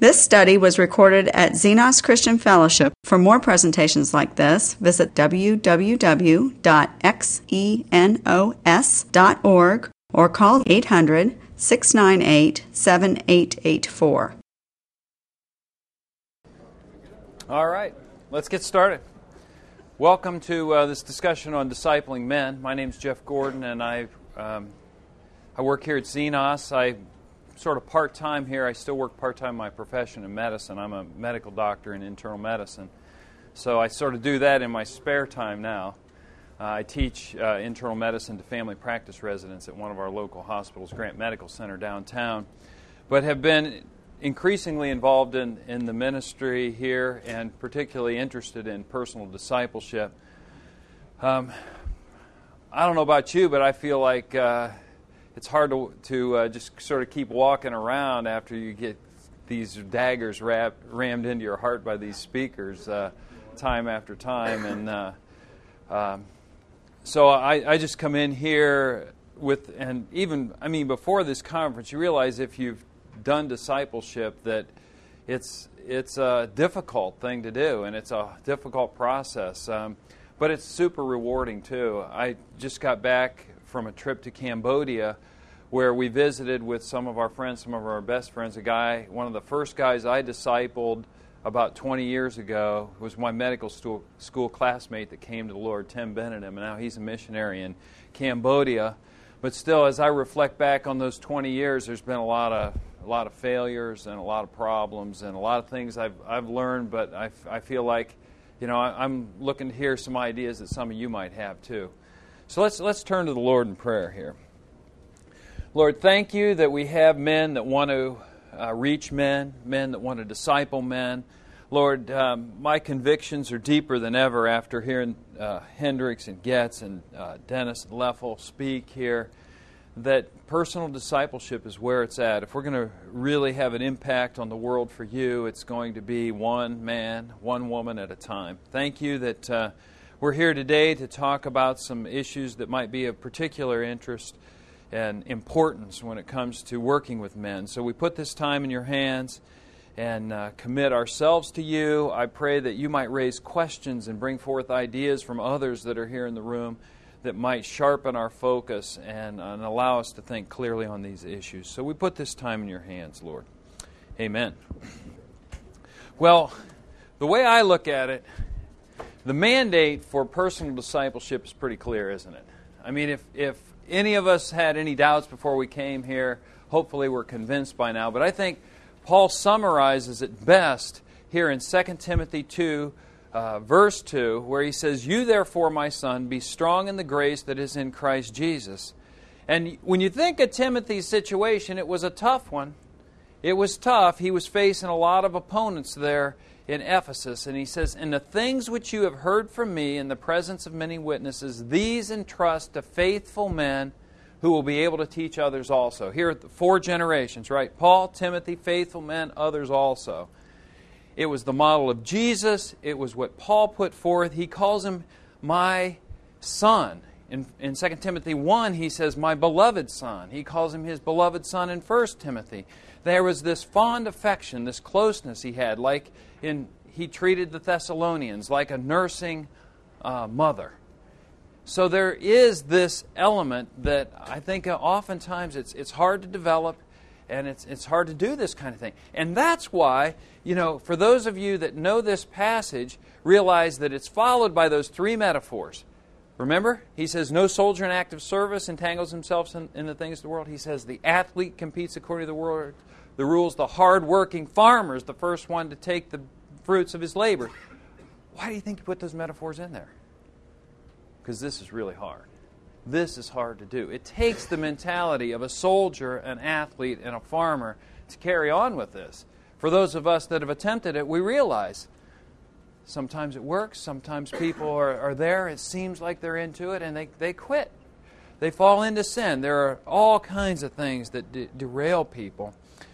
This study was recorded at Xenos Christian Fellowship. For more presentations like this, visit www.xenos.org or call 800-698-7884. All right, let's get started. Welcome to this discussion on discipling men. My name's Jeff Gordon, and I work here at Xenos. I sort of part-time here. I still work part-time in my profession in medicine. I'm a medical doctor in internal medicine. So I sort of do that in my spare time now. I teach internal medicine to family practice residents at one of our local hospitals, Grant Medical Center downtown, but have been increasingly involved in the ministry here and particularly interested in personal discipleship. I don't know about you, but I feel like it's hard to just sort of keep walking around after you get these daggers rammed into your heart by these speakers time after time. And so I just come in here with, and even, I mean, before this conference, you realize if you've done discipleship that it's a difficult thing to do, and it's a difficult process. But it's super rewarding, too. I just got back from a trip to Cambodia where we visited with some of our friends, some of our best friends. One of the first guys I discipled about 20 years ago was my medical school classmate that came to the Lord, Tim Benedum, and now he's a missionary in Cambodia. But still, as I reflect back on those 20 years, there's been a lot of failures and a lot of problems and a lot of things I've learned, but I feel like, you know, I'm looking to hear some ideas that some of you might have too. So let's turn to the Lord in prayer here. Lord, thank you that we have men that want to reach men that want to disciple men. Lord, my convictions are deeper than ever after hearing Hendricks and Getz and Dennis and Leffel speak here, that personal discipleship is where it's at. If we're going to really have an impact on the world for you, it's going to be one man, one woman at a time. Thank you that we're here today to talk about some issues that might be of particular interest and importance when it comes to working with men. So we put this time in your hands and commit ourselves to you. I pray that you might raise questions and bring forth ideas from others that are here in the room that might sharpen our focus and allow us to think clearly on these issues. So we put this time in your hands, Lord. Amen. Well, the way I look at it, the mandate for personal discipleship is pretty clear, isn't it? I mean, if any of us had any doubts before we came here, hopefully we're convinced by now. But I think Paul summarizes it best here in 2 Timothy 2, verse 2, where he says, "You therefore, my son, be strong in the grace that is in Christ Jesus." And when you think of Timothy's situation, it was a tough one. It was tough. He was facing a lot of opponents there in Ephesus. And he says, "And the things which you have heard from me in the presence of many witnesses, these entrust to faithful men who will be able to teach others also." Here are the 4 generations, right? Paul, Timothy, faithful men, others also. It was the model of Jesus. It was what Paul put forth. He calls him my son. In 2 Timothy 1, he says, "my beloved son." He calls him his beloved son in 1 Timothy. There was this fond affection, this closeness he had, like he treated the Thessalonians like a nursing mother. So there is this element that I think oftentimes it's hard to develop, and it's hard to do this kind of thing. And that's why, you know, for those of you that know this passage, realize that it's followed by those 3 metaphors. Remember? He says, no soldier in active service entangles himself in the things of the world. He says, the athlete competes according to the rules. The hard-working farmer is the first one to take the fruits of his labor. Why do you think he put those metaphors in there? Because this is really hard. This is hard to do. It takes the mentality of a soldier, an athlete, and a farmer to carry on with this. For those of us that have attempted it, we realize sometimes it works, sometimes people are there, it seems like they're into it, and they quit. They fall into sin. There are all kinds of things that derail people.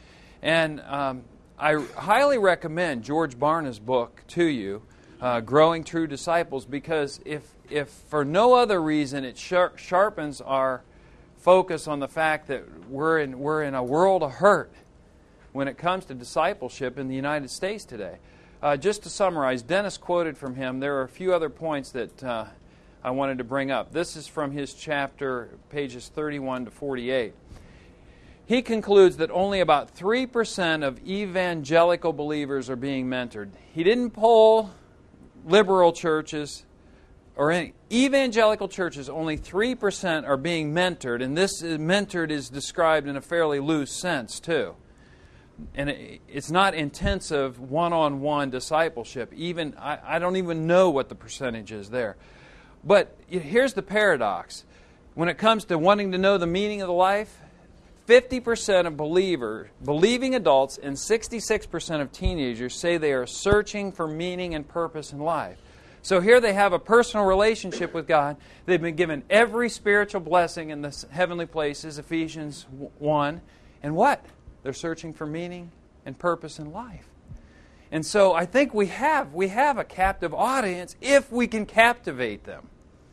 And I highly recommend George Barna's book to you, Growing True Disciples, because if for no other reason it sharpens our focus on the fact that we're in a world of hurt. when it comes to discipleship in the United States today. Just to summarize, Dennis quoted from him. There are a few other points that I wanted to bring up. This is from his chapter, pages 31 to 48. He concludes that only about 3% of evangelical believers are being mentored. He didn't poll liberal churches or any evangelical churches. Only 3% are being mentored, and this mentored is described in a fairly loose sense too. And it's not intensive one-on-one discipleship. Even I don't even know what the percentage is there. But here's the paradox. When it comes to wanting to know the meaning of the life, 50% of believing adults and 66% of teenagers say they are searching for meaning and purpose in life. So here they have a personal relationship with God. They've been given every spiritual blessing in the heavenly places, Ephesians 1. And what? They're searching for meaning and purpose in life. And so I think we have a captive audience if we can captivate them.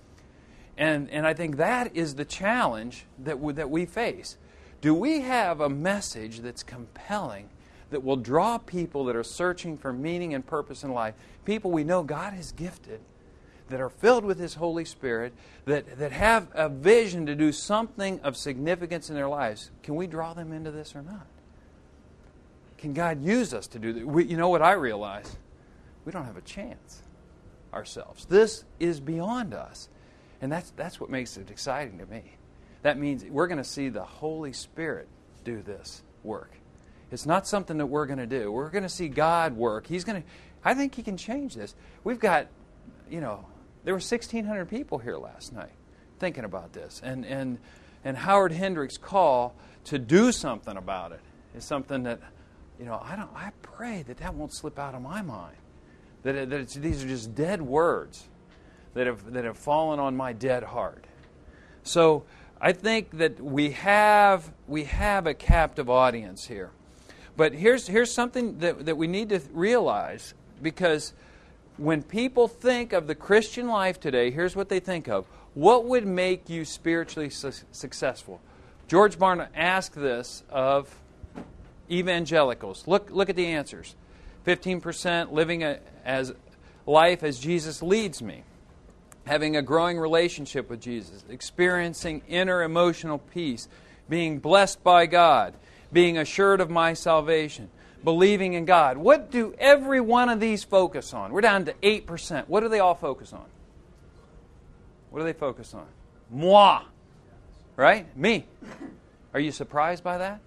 And I think that is the challenge that we face. Do we have a message that's compelling, that will draw people that are searching for meaning and purpose in life, people we know God has gifted, that are filled with His Holy Spirit, that have a vision to do something of significance in their lives? Can we draw them into this or not? Can God use us to do that? You know what I realize? We don't have a chance ourselves. This is beyond us. And that's what makes it exciting to me. That means we're going to see the Holy Spirit do this work. It's not something that we're going to do. We're going to see God work. I think He can change this. We've got, there were 1,600 people here last night thinking about this. And Howard Hendricks' call to do something about it is something that, I pray that won't slip out of my mind. These are just dead words that have fallen on my dead heart. So I think that we have a captive audience here. But here's something that we need to realize, because when people think of the Christian life today, here's what they think of. What would make you spiritually successful? George Barna asked this of evangelicals. Look at the answers. 15% living as life as Jesus leads me. Having a growing relationship with Jesus. Experiencing inner emotional peace. Being blessed by God. Being assured of my salvation. Believing in God. What do every one of these focus on? We're down to 8%. What do they all focus on? What do they focus on? Moi. Right? Me. Are you surprised by that?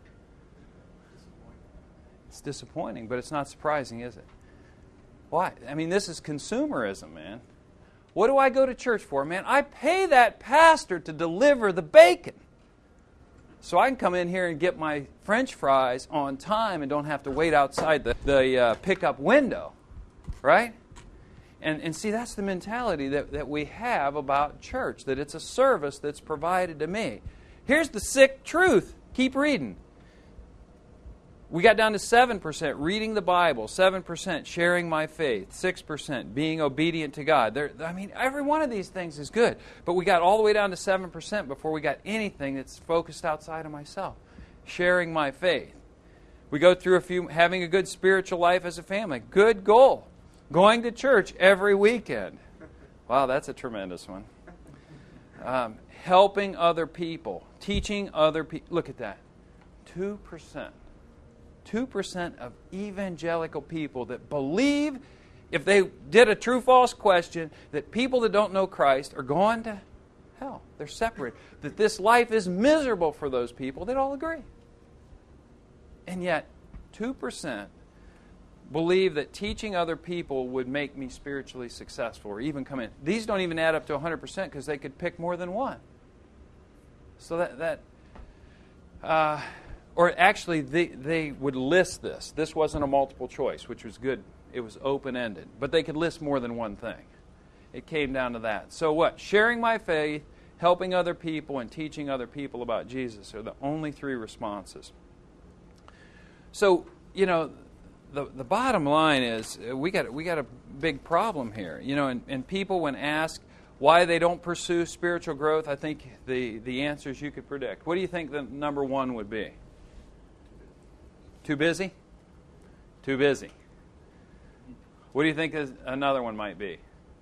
It's disappointing, but it's not surprising, is it? Why? I mean, this is consumerism, man. What do I go to church for, man? I pay that pastor to deliver the bacon, so I can come in here and get my French fries on time and don't have to wait outside the pickup window, right? And see, that's the mentality that we have about church, that it's a service that's provided to me. Here's the sick truth. Keep reading. We got down to 7% reading the Bible, 7% sharing my faith, 6% being obedient to God. Every one of these things is good. But we got all the way down to 7% before we got anything that's focused outside of myself. Sharing my faith. We go through having a good spiritual life as a family. Good goal. Going to church every weekend. Wow, that's a tremendous one. Helping other people. Teaching other people. Look at that. 2%. 2% of evangelical people that believe, if they did a true-false question, that people that don't know Christ are going to hell. They're separate. That this life is miserable for those people. They'd all agree. And yet, 2% believe that teaching other people would make me spiritually successful or even come in. These don't even add up to 100% because they could pick more than one. So or actually, they would list this. This wasn't a multiple choice, which was good. It was open-ended. But they could list more than one thing. It came down to that. So what? Sharing my faith, helping other people, and teaching other people about Jesus are the only three responses. So, the bottom line is we got a big problem here. And people, when asked why they don't pursue spiritual growth, I think the answers you could predict. What do you think the number one would be? Too busy? Too busy. What do you think another one might be?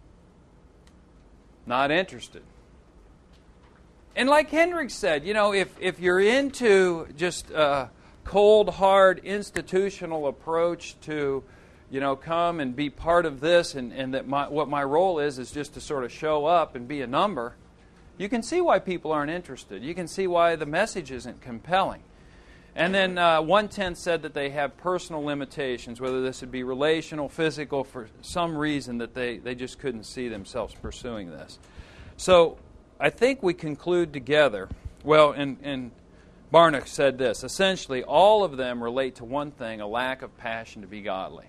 Not interested. And like Hendrick said, if you're into just a cold, hard, institutional approach to, come and be part of this, and that what my role is just to sort of show up and be a number, you can see why people aren't interested. You can see why the message isn't compelling. And then 110 said that they have personal limitations, whether this would be relational, physical, for some reason that they just couldn't see themselves pursuing this. So I think we conclude together, and Barna said this, essentially all of them relate to one thing, a lack of passion to be godly.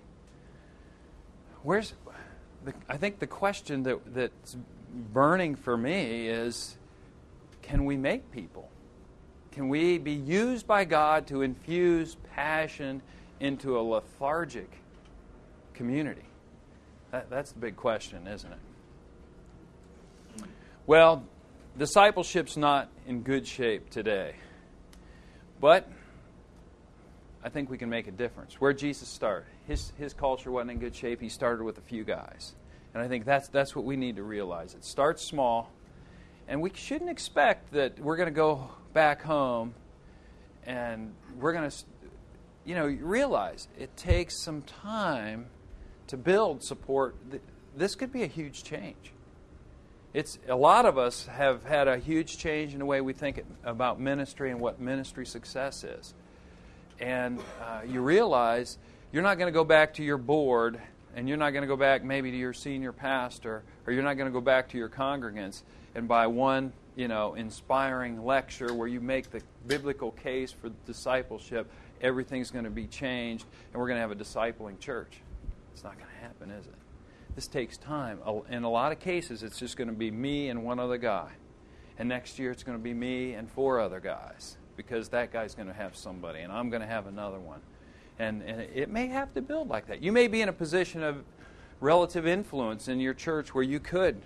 I think the question that's burning for me is, can we make people? Can we be used by God to infuse passion into a lethargic community? That's the big question, isn't it? Well, discipleship's not in good shape today. But I think we can make a difference. Where Jesus started, his culture wasn't in good shape. He started with a few guys. And I think that's what we need to realize. It starts small, and we shouldn't expect that we're going to go back home and we're going to, realize it takes some time to build support. This could be a huge change. A lot of us have had a huge change in the way we think about ministry and what ministry success is. And you realize you're not going to go back to your board, and you're not going to go back maybe to your senior pastor, or you're not going to go back to your congregants and by one, inspiring lecture where you make the biblical case for discipleship, everything's going to be changed, and we're going to have a discipling church. It's not going to happen, is it? This takes time. In a lot of cases, it's just going to be me and one other guy. And next year, it's going to be me and 4 other guys, because that guy's going to have somebody, and I'm going to have another one. And it may have to build like that. You may be in a position of relative influence in your church where you could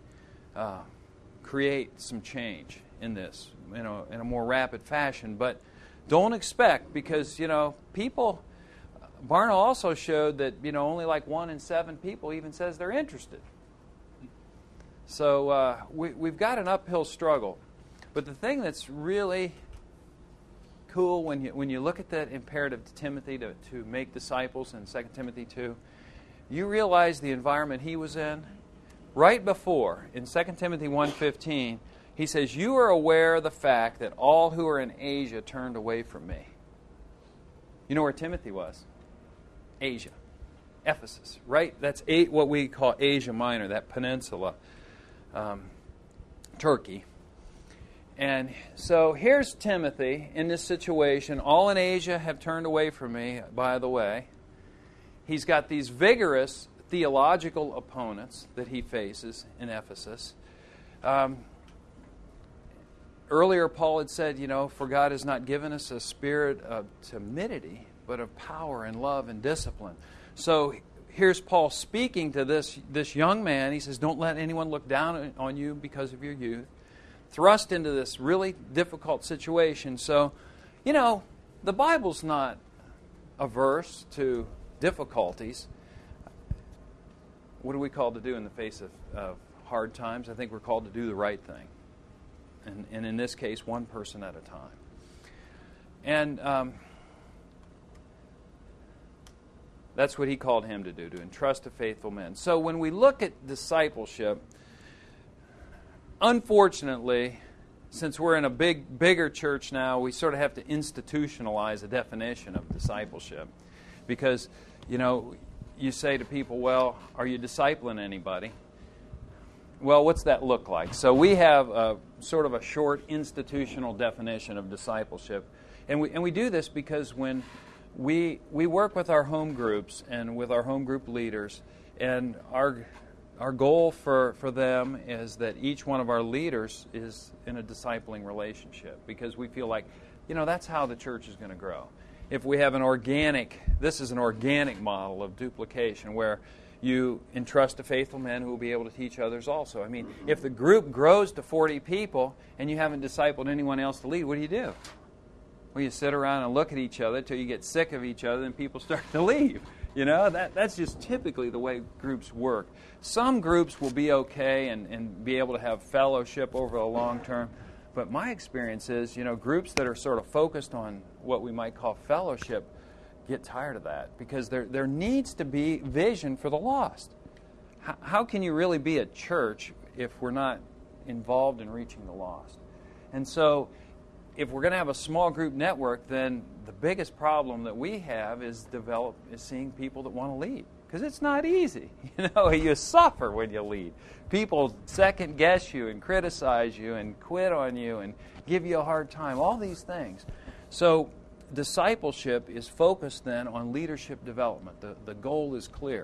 create some change in this, in a more rapid fashion. But don't expect, because, people... Barna also showed that, only like 1 in 7 people even says they're interested. So we've got an uphill struggle. But the thing that's really cool when you look at that imperative to Timothy to make disciples in 2 Timothy 2, you realize the environment he was in. Right before, in 2 Timothy 1:15, he says, "You are aware of the fact that all who are in Asia turned away from me." You know where Timothy was? Asia, Ephesus, right? That's what we call Asia Minor, that peninsula, Turkey. And so here's Timothy in this situation. All in Asia have turned away from me, by the way. He's got these vigorous theological opponents that he faces in Ephesus. Earlier, Paul had said, for God has not given us a spirit of timidity, but of power and love and discipline. So here's Paul speaking to this young man. He says, don't let anyone look down on you because of your youth. Thrust into this really difficult situation. So, the Bible's not averse to difficulties. What are we called to do in the face of hard times? I think we're called to do the right thing. And in this case, one person at a time. And that's what he called him to do, to entrust to faithful men. So when we look at discipleship, unfortunately, since we're in a bigger church now, we sort of have to institutionalize a definition of discipleship. Because, you say to people, well, are you discipling anybody? Well, what's that look like? So we have a sort of a short institutional definition of discipleship. And we do this because when we work with our home groups and with our home group leaders, and our goal for them is that each one of our leaders is in a discipling relationship, because we feel like, that's how the church is going to grow. If we have this is an organic model of duplication where you entrust to faithful men who will be able to teach others also. I mean, if the group grows to 40 people and you haven't discipled anyone else to lead, what do? Well, you sit around and look at each other till you get sick of each other and people start to leave. You know, that's just typically the way groups work. Some groups will be okay and be able to have fellowship over the long term. But my experience is, you know, groups that are sort of focused on what we might call fellowship get tired of that because there needs to be vision for the lost. How can you really be a church if we're not involved in reaching the lost? And so if we're going to have a small group network, then the biggest problem that we have is seeing people that want to lead. Because it's not easy. You know, you suffer when you lead. People second guess you and criticize you and quit on you and give you a hard time, all these things. So discipleship is focused then on leadership development. The goal is clear.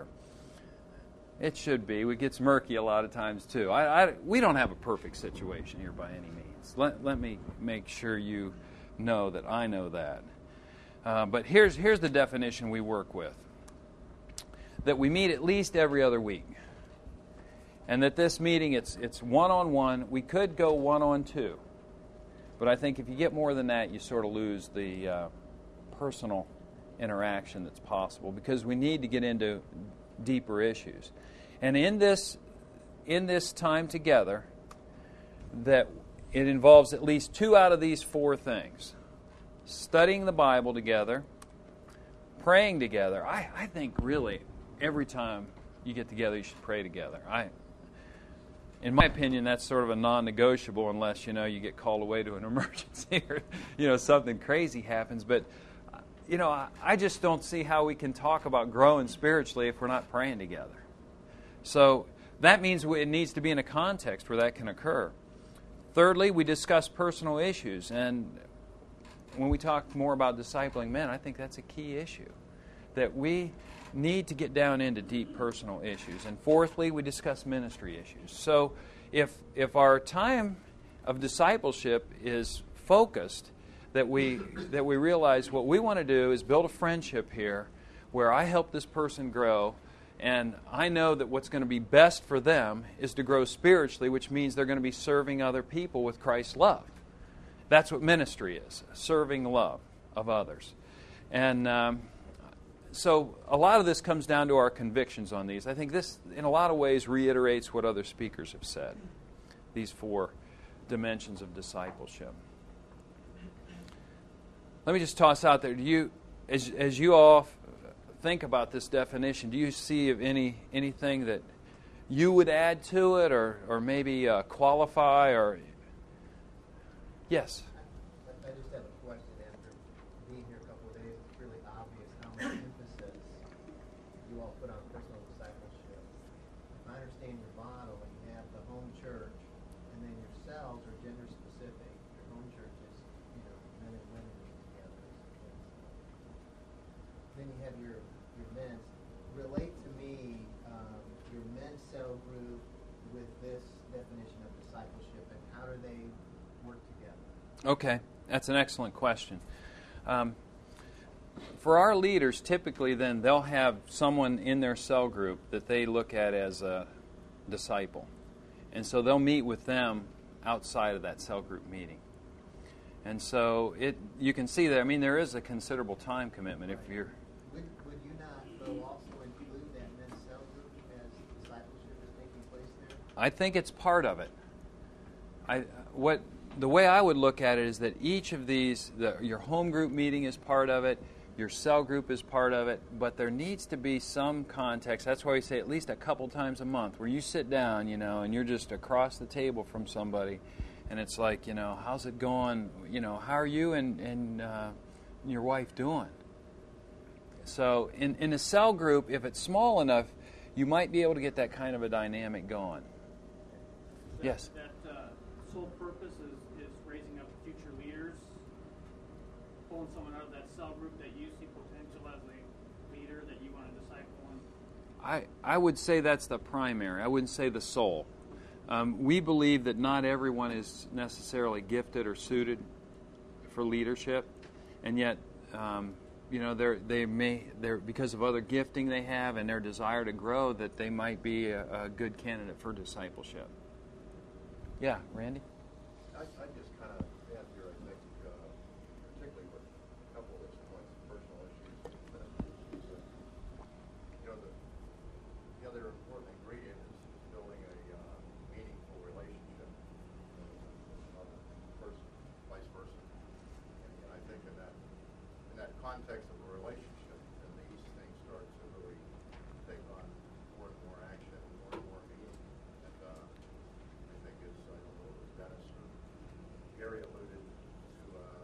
It should be. It gets murky a lot of times too. We don't have a perfect situation here by any means. Let me make sure you know that I know that. But here's the definition we work with. That we meet at least every other week. And that this meeting, it's one-on-one. We could go one-on-two. But I think if you get more than that, you sort of lose the personal interaction that's possible because we need to get into deeper issues. And in this time together, that it involves at least 2 out of these 4 things. Studying the Bible together, praying together. I think really every time you get together, you should pray together. In my opinion, that's sort of a non-negotiable unless, you know, you get called away to an emergency or, you know, something crazy happens. But, you know, I just don't see how we can talk about growing spiritually if we're not praying together. So that means it needs to be in a context where that can occur. Thirdly, we discuss personal issues. And when we talk more about discipling men, I think that's a key issue. That we need to get down into deep personal issues. And fourthly, we discuss ministry issues. So if our time of discipleship is focused, that we realize what we want to do is build a friendship here where I help this person grow, and I know that what's going to be best for them is to grow spiritually, which means they're going to be serving other people with Christ's love. That's what ministry is, serving love of others. And so a lot of this comes down to our convictions on these. I think this, in a lot of ways, reiterates what other speakers have said, these 4 dimensions of discipleship. Let me just toss out there, do you, as you all think about this definition, do you see of anything that you would add to it or maybe qualify? Or yes? I just have a question. After being here a couple of days, it's really obvious how much emphasis you all put on personal discipleship. If I understand your model, you have the home church, and then your cells are gender specific. Your home church is, you know, men and women meet together. Then you have your men's. Relate to me your men's cell group with this definition of discipleship, and how do they work together? Okay, that's an excellent question. For our leaders, typically then they'll have someone in their cell group that they look at as a disciple. And so they'll meet with them outside of that cell group meeting. And so you can see that, I mean, there is a considerable time commitment if you're... Would you not, though, also include that men's cell group as discipleship is taking place there? I think it's part of it. The way I would look at it is that each of these, your home group meeting is part of it, your cell group is part of it, but there needs to be some context. That's why we say at least a couple times a month where you sit down, you know, and you're just across the table from somebody, and it's like, you know, how's it going? You know, how are you and your wife doing? So in a cell group, if it's small enough, you might be able to get that kind of a dynamic going. Yes? That sole purpose is raising up future leaders, pulling someone out of that cell group that you see potential as a leader that you want to disciple in? I would say that's the primary. I wouldn't say the sole. We believe that not everyone is necessarily gifted or suited for leadership, and yet, you know, they're because of other gifting they have and their desire to grow, that they might be a good candidate for discipleship. Yeah, Randy? I just kind of add here, I think, particularly with another important ingredient is building a meaningful relationship with another person, vice versa. And I think in that context of a relationship, then these things start to really take on more and more action, more and more meaning. And I think I don't know if it was Dennis or Gary alluded to,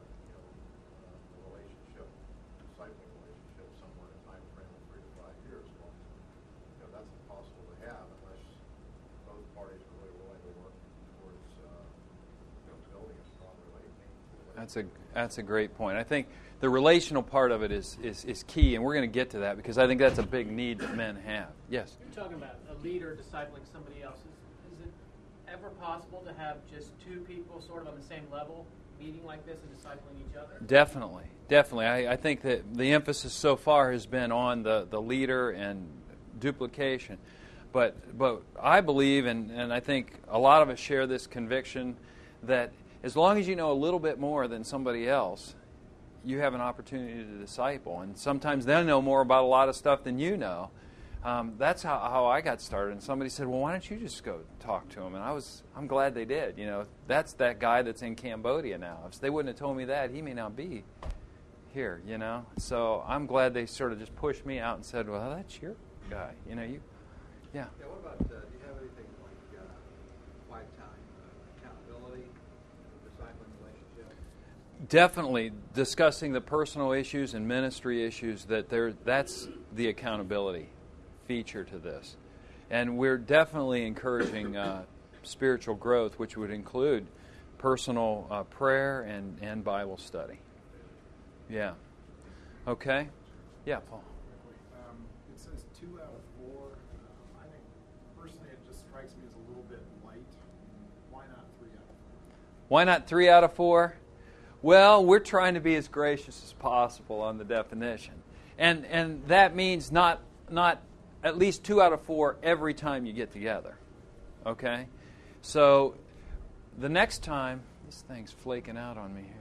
the relationship, discipling relationship, somewhere in a time frame of 3 to 5 years. Well, that's impossible to have unless both parties are really willing to work towards building a strong relationship. That's a great point. I think the relational part of it is key, and we're going to get to that because I think that's a big need that men have. Yes? You're talking about a leader discipling somebody else. Is it ever possible to have just two people sort of on the same level meeting like this and discipling each other? Definitely. I think that the emphasis so far has been on the leader and duplication. But I believe, and I think a lot of us share this conviction, that as long as you know a little bit more than somebody else, you have an opportunity to disciple. And sometimes they'll know more about a lot of stuff than you know. That's how I got started. And somebody said, well, why don't you just go talk to him? And I'm glad they did. That's that guy that's in Cambodia now. If they wouldn't have told me that, he may not be here, So I'm glad they sort of just pushed me out and said, well, that's your guy. Yeah. Yeah, what about, do you have anything like lifetime accountability, discipling relationship? Definitely discussing the personal issues and ministry issues, that's the accountability feature to this. And we're definitely encouraging spiritual growth, which would include personal prayer and Bible study. Yeah. Okay. Yeah, Paul. It says 2 out of 4. I think personally it just strikes me as a little bit light. Why not 3 out of 4? Why not 3 out of 4? Well, we're trying to be as gracious as possible on the definition. And that means not at least 2 out of 4 every time you get together. Okay? So the next time, this thing's flaking out on me here.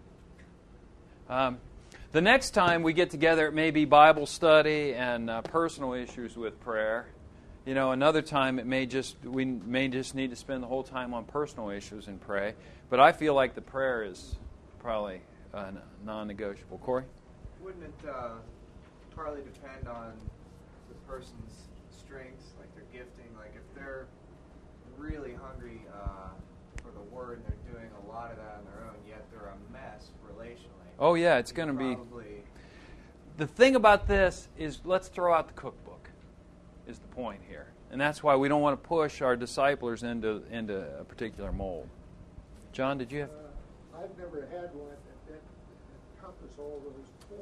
The next time we get together, it may be Bible study and personal issues with prayer. Another time we may just need to spend the whole time on personal issues and pray. But I feel like the prayer is probably non-negotiable. Corey? Wouldn't it partly depend on the person's strengths, like their gifting? Like if they're really hungry for the Word and they're doing a lot of that on their own, yet they're a mess relationally. Oh yeah, it's going to be. The thing about this is, let's throw out the cookbook, is the point here. And that's why we don't want to push our disciplers into a particular mold. John, did you have? I've never had one that encompass all those 4,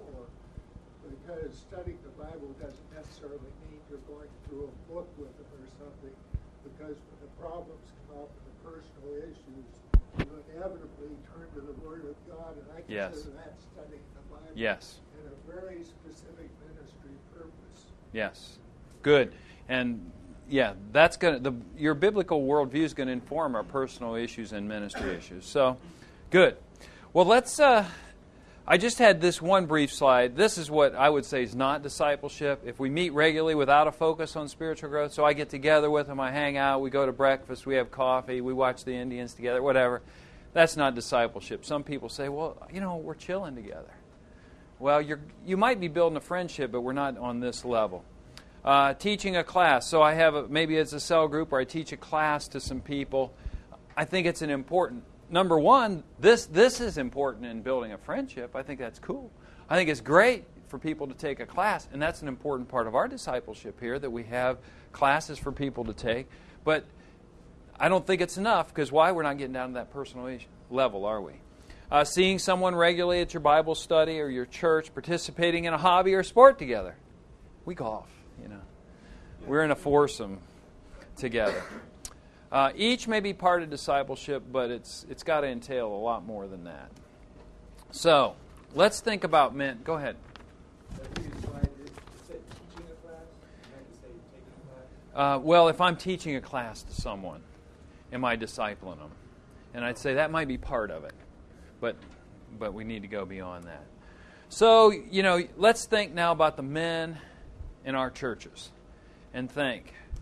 because studying the Bible doesn't necessarily mean you're going through a book with them or something, because when the problems come up and the personal issues, you inevitably turn to the Word of God, and I consider that studying the Bible in a very specific ministry purpose. Yes. Good. And yeah, that's your biblical worldview is going to inform our personal issues and ministry issues. So, good. Well, let's. I just had this one brief slide. This is what I would say is not discipleship. If we meet regularly without a focus on spiritual growth, so I get together with them, I hang out, we go to breakfast, we have coffee, we watch the Indians together, whatever. That's not discipleship. Some people say, well, we're chilling together. Well, you might be building a friendship, but we're not on this level. Teaching a class. So I have maybe it's a cell group where I teach a class to some people. I think it's an important. Number one, this is important in building a friendship. I think that's cool. I think it's great for people to take a class, and that's an important part of our discipleship here, that we have classes for people to take. But I don't think it's enough, because why? We're not getting down to that personal level, are we? Seeing someone regularly at your Bible study or your church, participating in a hobby or sport together. We golf, We're in a foursome together. Each may be part of discipleship, but it's got to entail a lot more than that. So, let's think about men. Go ahead. Well, if I'm teaching a class to someone, am I discipling them? And I'd say that might be part of it, but we need to go beyond that. So, let's think now about the men in our churches and think,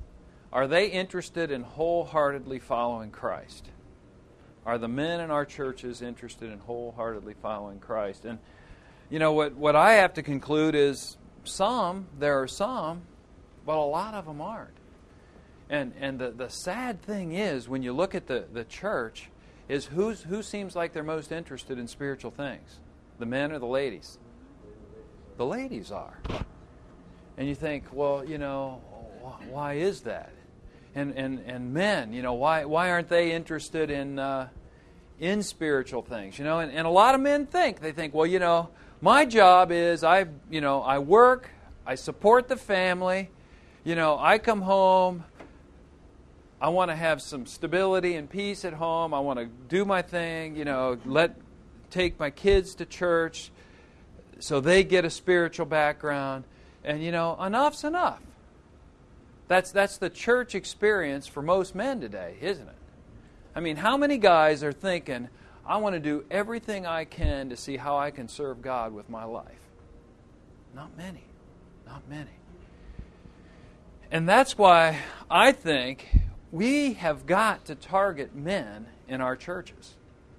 Are they interested in wholeheartedly following Christ? Are the men in our churches interested in wholeheartedly following Christ? And you know what I have to conclude is there are some, but a lot of them aren't. And the sad thing is, when you look at the church, is who seems like they're most interested in spiritual things? The men or the ladies? The ladies are. And you think, well, you know, why is that? And men, you know, why aren't they interested in spiritual things? You know, and a lot of men they think, well, you know, my job is I work, I support the family, you know, I come home, I want to have some stability and peace at home, I want to do my thing, you know, take my kids to church so they get a spiritual background, and you know, enough's enough. That's the church experience for most men today, isn't it? I mean, how many guys are thinking, I want to do everything I can to see how I can serve God with my life? Not many. Not many. And that's why I think we have got to target men in our churches.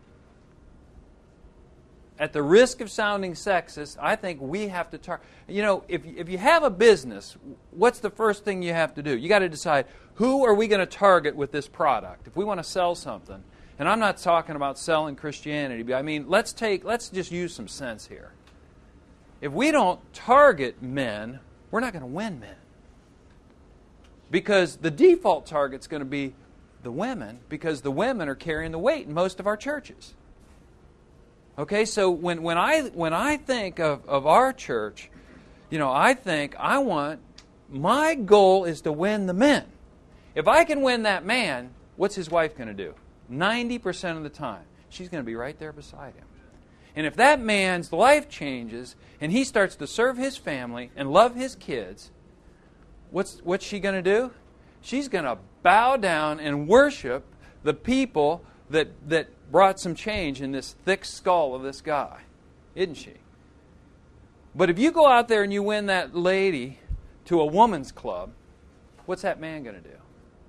At the risk of sounding sexist, I think we have to target. You know, if you have a business, what's the first thing you have to do? You got to decide, who are we going to target with this product? If we want to sell something, and I'm not talking about selling Christianity, but I mean, let's just use some sense here. If we don't target men, we're not going to win men. Because the default target's going to be the women, because the women are carrying the weight in most of our churches. Okay, so when I think of our church, you know, my goal is to win the men. If I can win that man, what's his wife going to do? 90% of the time, she's going to be right there beside him. And if that man's life changes and he starts to serve his family and love his kids, what's she going to do? She's going to bow down and worship the people that brought some change in this thick skull of this guy, isn't she? But if you go out there and you win that lady to a woman's club, what's that man going to do?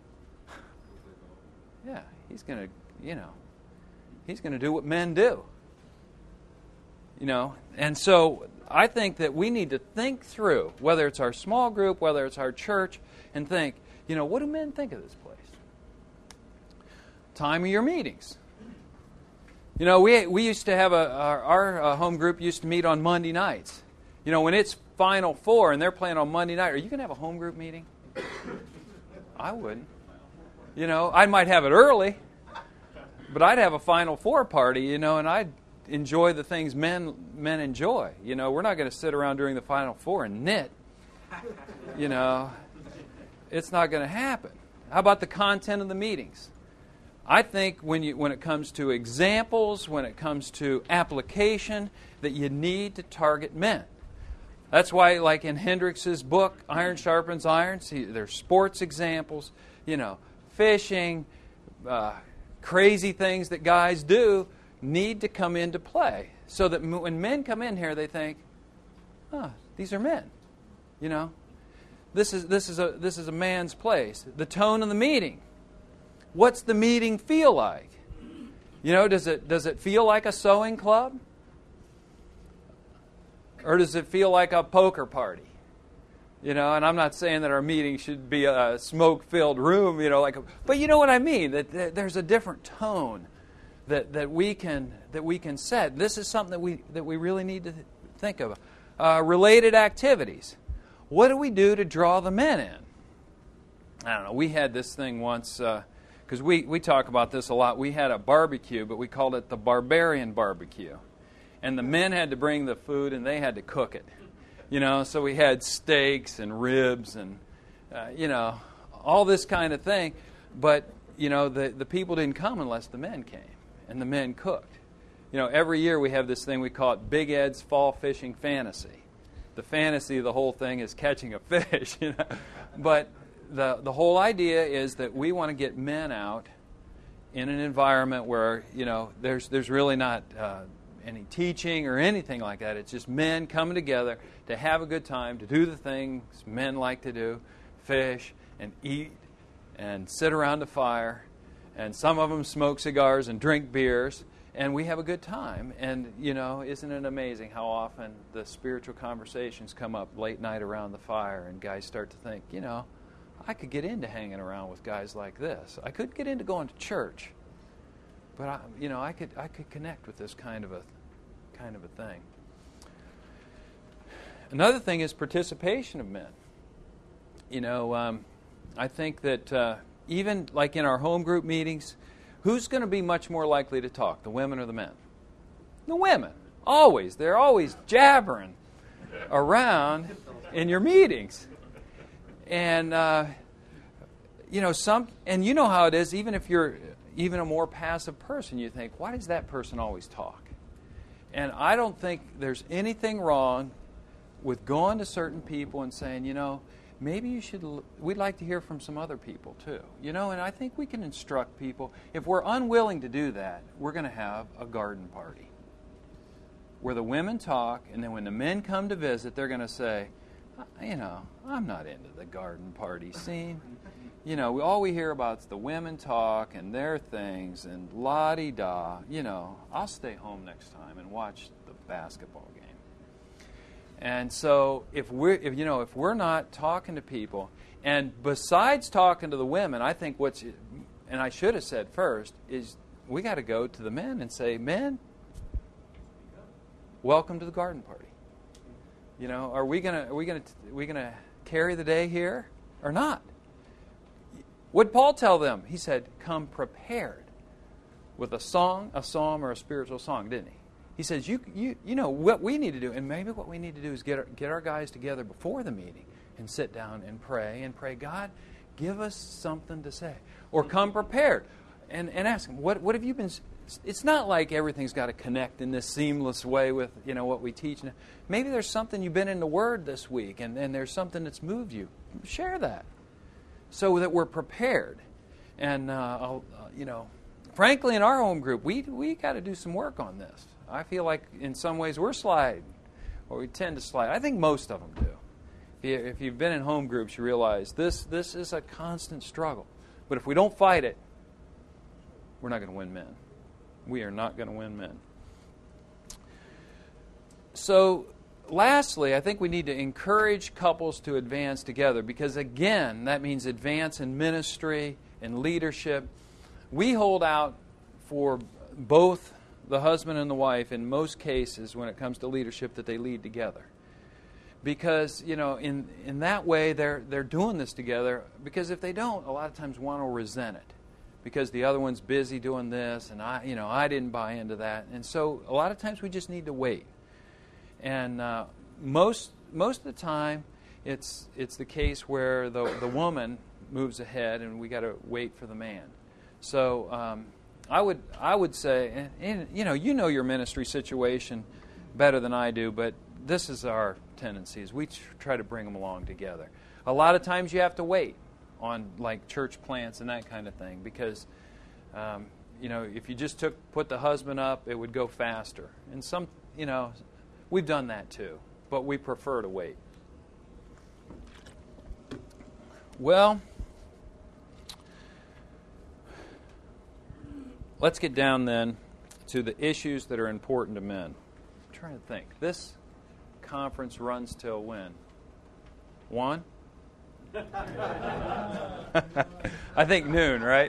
Yeah, he's going to do what men do. You know, and so I think that we need to think through, whether it's our small group, whether it's our church, and think, you know, what do men think of this place? Time of your meetings. You know, we used to have our home group used to meet on Monday nights. You know, when it's Final Four and they're playing on Monday night, are you going to have a home group meeting? I wouldn't. You know, I might have it early, but I'd have a Final Four party, you know, and I'd enjoy the things men enjoy. You know, we're not going to sit around during the Final Four and knit. You know, it's not going to happen. How about the content of the meetings? I think when it comes to examples, when it comes to application, that you need to target men. That's why, like in Hendricks' book, Iron Sharpens Iron, there's sports examples, you know, fishing, crazy things that guys do need to come into play. So that when men come in here, they think, these are men. You know, this is a man's place. The tone of the meeting. What's the meeting feel like? You know, does it feel like a sewing club? Or does it feel like a poker party? You know, and I'm not saying that our meeting should be a smoke-filled room, you know, but you know what I mean, that there's a different tone that we can set. This is something that we really need to think of. Related activities. What do we do to draw the men in? I don't know. We had this thing once, because we talk about this a lot. We had a barbecue, but we called it the Barbarian Barbecue. And the men had to bring the food, and they had to cook it. You know, so we had steaks and ribs and, you know, all this kind of thing. But, you know, the people didn't come unless the men came, and the men cooked. You know, every year we have this thing, we call it Big Ed's Fall Fishing Fantasy. The fantasy of the whole thing is catching a fish, you know. But the whole idea is that we want to get men out in an environment where, you know, there's really not any teaching or anything like that. It's just men coming together to have a good time, to do the things men like to do, fish and eat and sit around the fire, and some of them smoke cigars and drink beers, and we have a good time. And, isn't it amazing how often the spiritual conversations come up late night around the fire, and guys start to think, I could get into hanging around with guys like this. I could get into going to church, but I could connect with this kind of a thing. Another thing is participation of men. I think that even like in our home group meetings, who's going to be much more likely to talk, the women or the men? The women. Always. They're always jabbering around in your meetings. And, and you know how it is, even if you're even a more passive person, you think, why does that person always talk? And I don't think there's anything wrong with going to certain people and saying, maybe we'd like to hear from some other people too. And I think we can instruct people. If we're unwilling to do that, we're going to have a garden party where the women talk, and then when the men come to visit, they're going to say, I'm not into the garden party scene. All we hear about is the women talk and their things and la-di-da. I'll stay home next time and watch the basketball game. And so if we're not talking to people, and besides talking to the women, I think and I should have said first, is we got to go to the men and say, men, welcome to the garden party. Are we gonna carry the day here or not? What did Paul tell them? He said, come prepared with a song, a psalm, or a spiritual song, didn't he? He says, you know what we need to do, and maybe what we need to do is get our guys together before the meeting and sit down and pray, God, give us something to say. Or come prepared and ask him, what have you been... It's not like everything's got to connect in this seamless way with what we teach. Maybe there's something you've been in the Word this week, and there's something that's moved you. Share that so that we're prepared. And frankly, in our home group, we got to do some work on this. I feel like in some ways we're sliding, or we tend to slide. I think most of them do. If you've been in home groups, you realize this is a constant struggle. But if we don't fight it, we're not going to win men. We are not going to win men. So, lastly, I think we need to encourage couples to advance together, because, again, that means advance in ministry and leadership. We hold out for both the husband and the wife in most cases when it comes to leadership that they lead together. Because, in that way, they're doing this together, because if they don't, a lot of times one will resent it. Because the other one's busy doing this, and I didn't buy into that, and so a lot of times we just need to wait. And most of the time, it's the case where the woman moves ahead, and we got to wait for the man. So I would say, and you know your ministry situation better than I do, but this is our tendency: is we try to bring them along together. A lot of times you have to wait on like church plants and that kind of thing, because if you just put the husband up, it would go faster. And we've done that too, but we prefer to wait. Well, let's get down then to the issues that are important to men. I'm trying to think. This conference runs till when? 1? I think noon, right?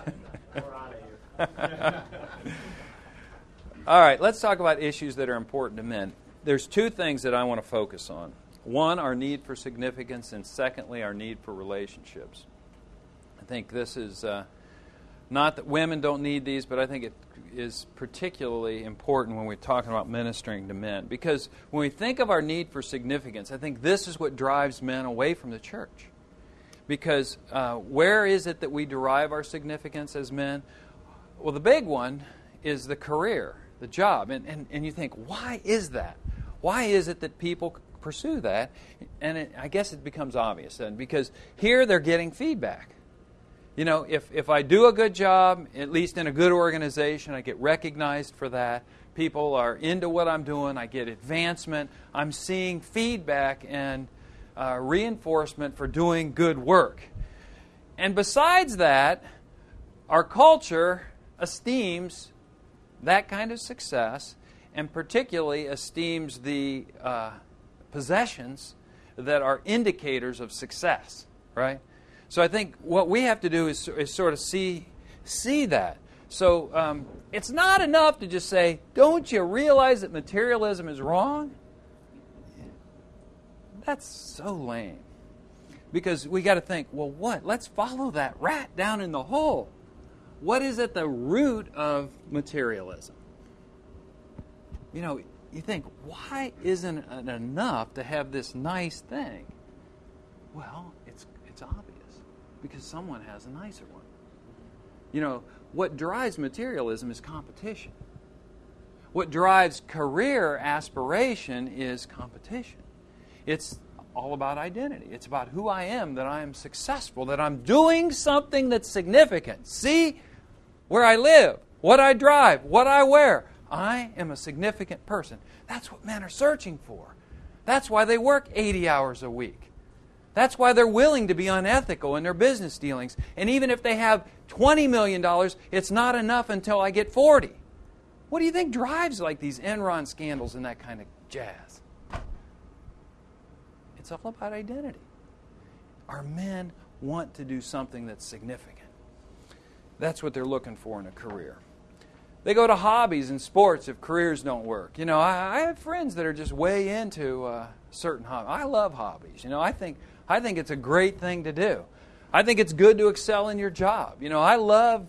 All right, let's talk about issues that are important to men. There's 2 things that I want to focus on. 1, our need for significance, and secondly, our need for relationships. I think this is not that women don't need these, but I think it is particularly important when we're talking about ministering to men. Because when we think of our need for significance, I think this is what drives men away from the church. Because where is it that we derive our significance as men? Well, the big one is the career, the job. And you think, why is that? Why is it that people pursue that? And I guess it becomes obvious then, because here they're getting feedback. If I do a good job, at least in a good organization, I get recognized for that. People are into what I'm doing. I get advancement. I'm seeing feedback and reinforcement for doing good work. And besides that, our culture esteems that kind of success, and particularly esteems the possessions that are indicators of success, right? So I think what we have to do is sort of see that. So it's not enough to just say, don't you realize that materialism is wrong? That's so lame. Because we got to think, well, what? Let's follow that rat down in the hole. What is at the root of materialism? You know, you think, why isn't it enough to have this nice thing? Well, it's obvious. Because someone has a nicer one. You know, what drives materialism is competition. What drives career aspiration is competition. It's all about identity. It's about who I am, that I am successful, that I'm doing something that's significant. See where I live, what I drive, what I wear. I am a significant person. That's what men are searching for. That's why they work 80 hours a week. That's why they're willing to be unethical in their business dealings. And even if they have $20 million, it's not enough until I get 40. What do you think drives like these Enron scandals and that kind of jazz? It's all about identity. Our men want to do something that's significant. That's what they're looking for in a career. They go to hobbies and sports if careers don't work. You know, I have friends that are just way into certain hobbies. I love hobbies. You know, I think it's a great thing to do. I think it's good to excel in your job. You know, I'm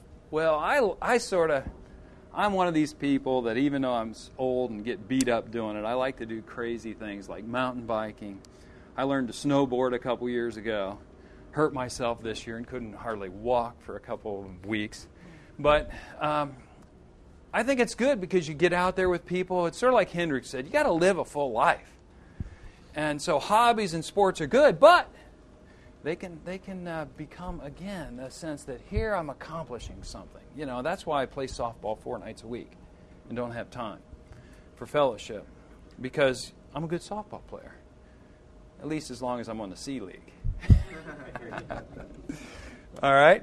one of these people that even though I'm old and get beat up doing it, I like to do crazy things like mountain biking. I learned to snowboard a couple years ago. Hurt myself this year and couldn't hardly walk for a couple of weeks. But I think it's good because you get out there with people. It's sort of like Hendricks said, you got to live a full life. And so hobbies and sports are good, but they can become, again, a sense that here I'm accomplishing something. You know, that's why I play softball 4 nights a week and don't have time for fellowship, because I'm a good softball player, at least as long as I'm on the C League. All right?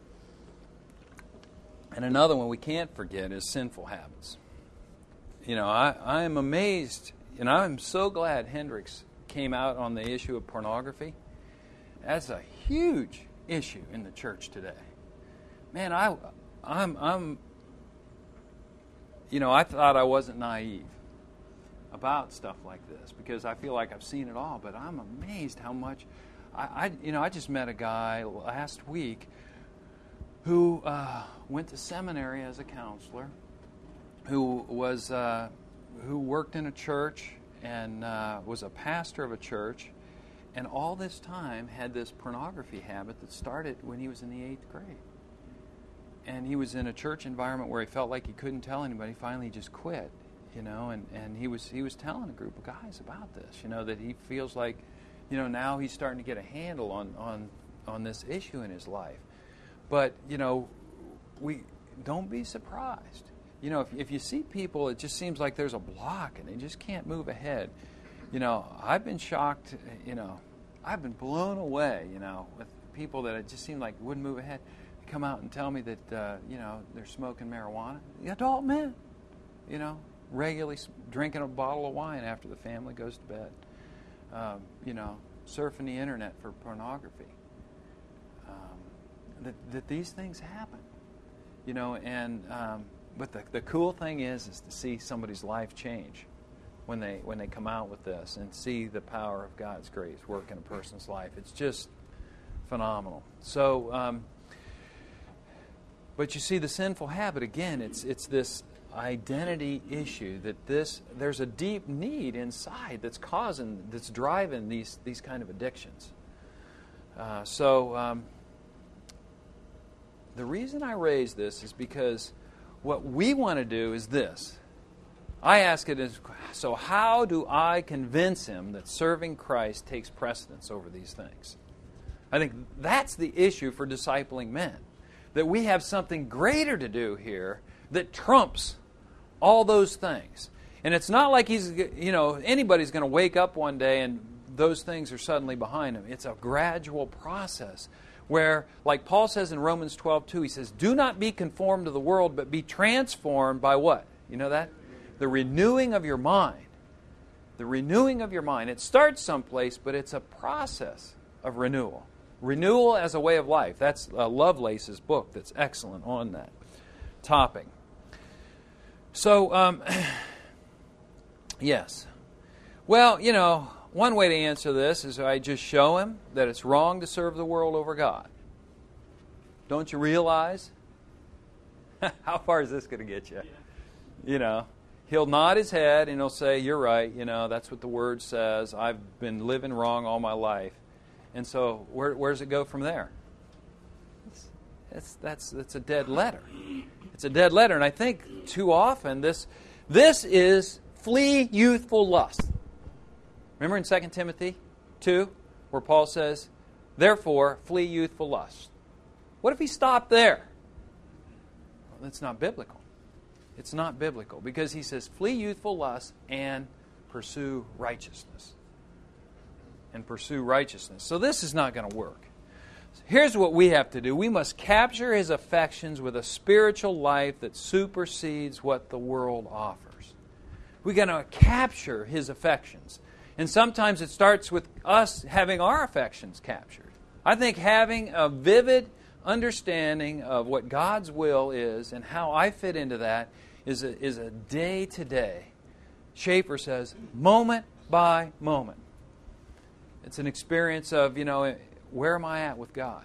And another one we can't forget is sinful habits. You know, I am amazed, and I'm so glad Hendricks came out on the issue of pornography. That's a huge issue in the church today. Man, I'm you know, I thought I wasn't naive about stuff like this because I feel like I've seen it all, but I'm amazed how much I just met a guy last week who went to seminary as a counselor, who worked in a church and was a pastor of a church, and all this time had this pornography habit that started when he was in the 8th grade. And he was in a church environment where he felt like he couldn't tell anybody. Finally, he just quit, you know, and he was telling a group of guys about this, you know, that he feels like, you know, now he's starting to get a handle on this issue in his life. But, you know, we don't be surprised. You know, if you see people, it just seems like there's a block and they just can't move ahead. You know, I've been shocked, you know, I've been blown away, you know, with people that it just seemed like wouldn't move ahead. They come out and tell me that, you know, they're smoking marijuana. The adult men, you know, regularly drinking a bottle of wine after the family goes to bed. You know, surfing the internet for pornography. That these things happen, you know, and but the cool thing is to see somebody's life change when they come out with this and see the power of God's grace work in a person's life. It's just phenomenal. So, but you see, the sinful habit again. It's this identity issue that there's a deep need inside that's driving these kind of addictions. The reason I raise this is because what we want to do is this. I ask it as, so how do I convince him that serving Christ takes precedence over these things? I think that's the issue for discipling men. That we have something greater to do here that trumps all those things. And it's not like anybody's going to wake up one day and those things are suddenly behind him. It's a gradual process where, like Paul says in Romans 12:2, he says, do not be conformed to the world, but be transformed by what? You know that? The renewing of your mind. The renewing of your mind. It starts someplace, but it's a process of renewal. Renewal as a way of life. That's Lovelace's book that's excellent on that topic. So, yes. Well, you know, one way to answer this is I just show him that it's wrong to serve the world over God. Don't you realize? How far is this going to get you? You know, he'll nod his head and he'll say, you're right, you know, that's what the Word says. I've been living wrong all my life. And so where does it go from there? That's a dead letter. It's a dead letter. And I think too often this is flee youthful lust. Remember in 2 Timothy 2 where Paul says, therefore, flee youthful lust. What if he stopped there? Well, that's not biblical. It's not biblical because he says, flee youthful lust and pursue righteousness. And pursue righteousness. So this is not going to work. Here's what we have to do. We must capture his affections with a spiritual life that supersedes what the world offers. We're going to capture his affections. And sometimes it starts with us having our affections captured. I think having a vivid understanding of what God's will is and how I fit into that is a day-to-day. Schaeffer says, moment by moment. It's an experience of, you know, where am I at with God?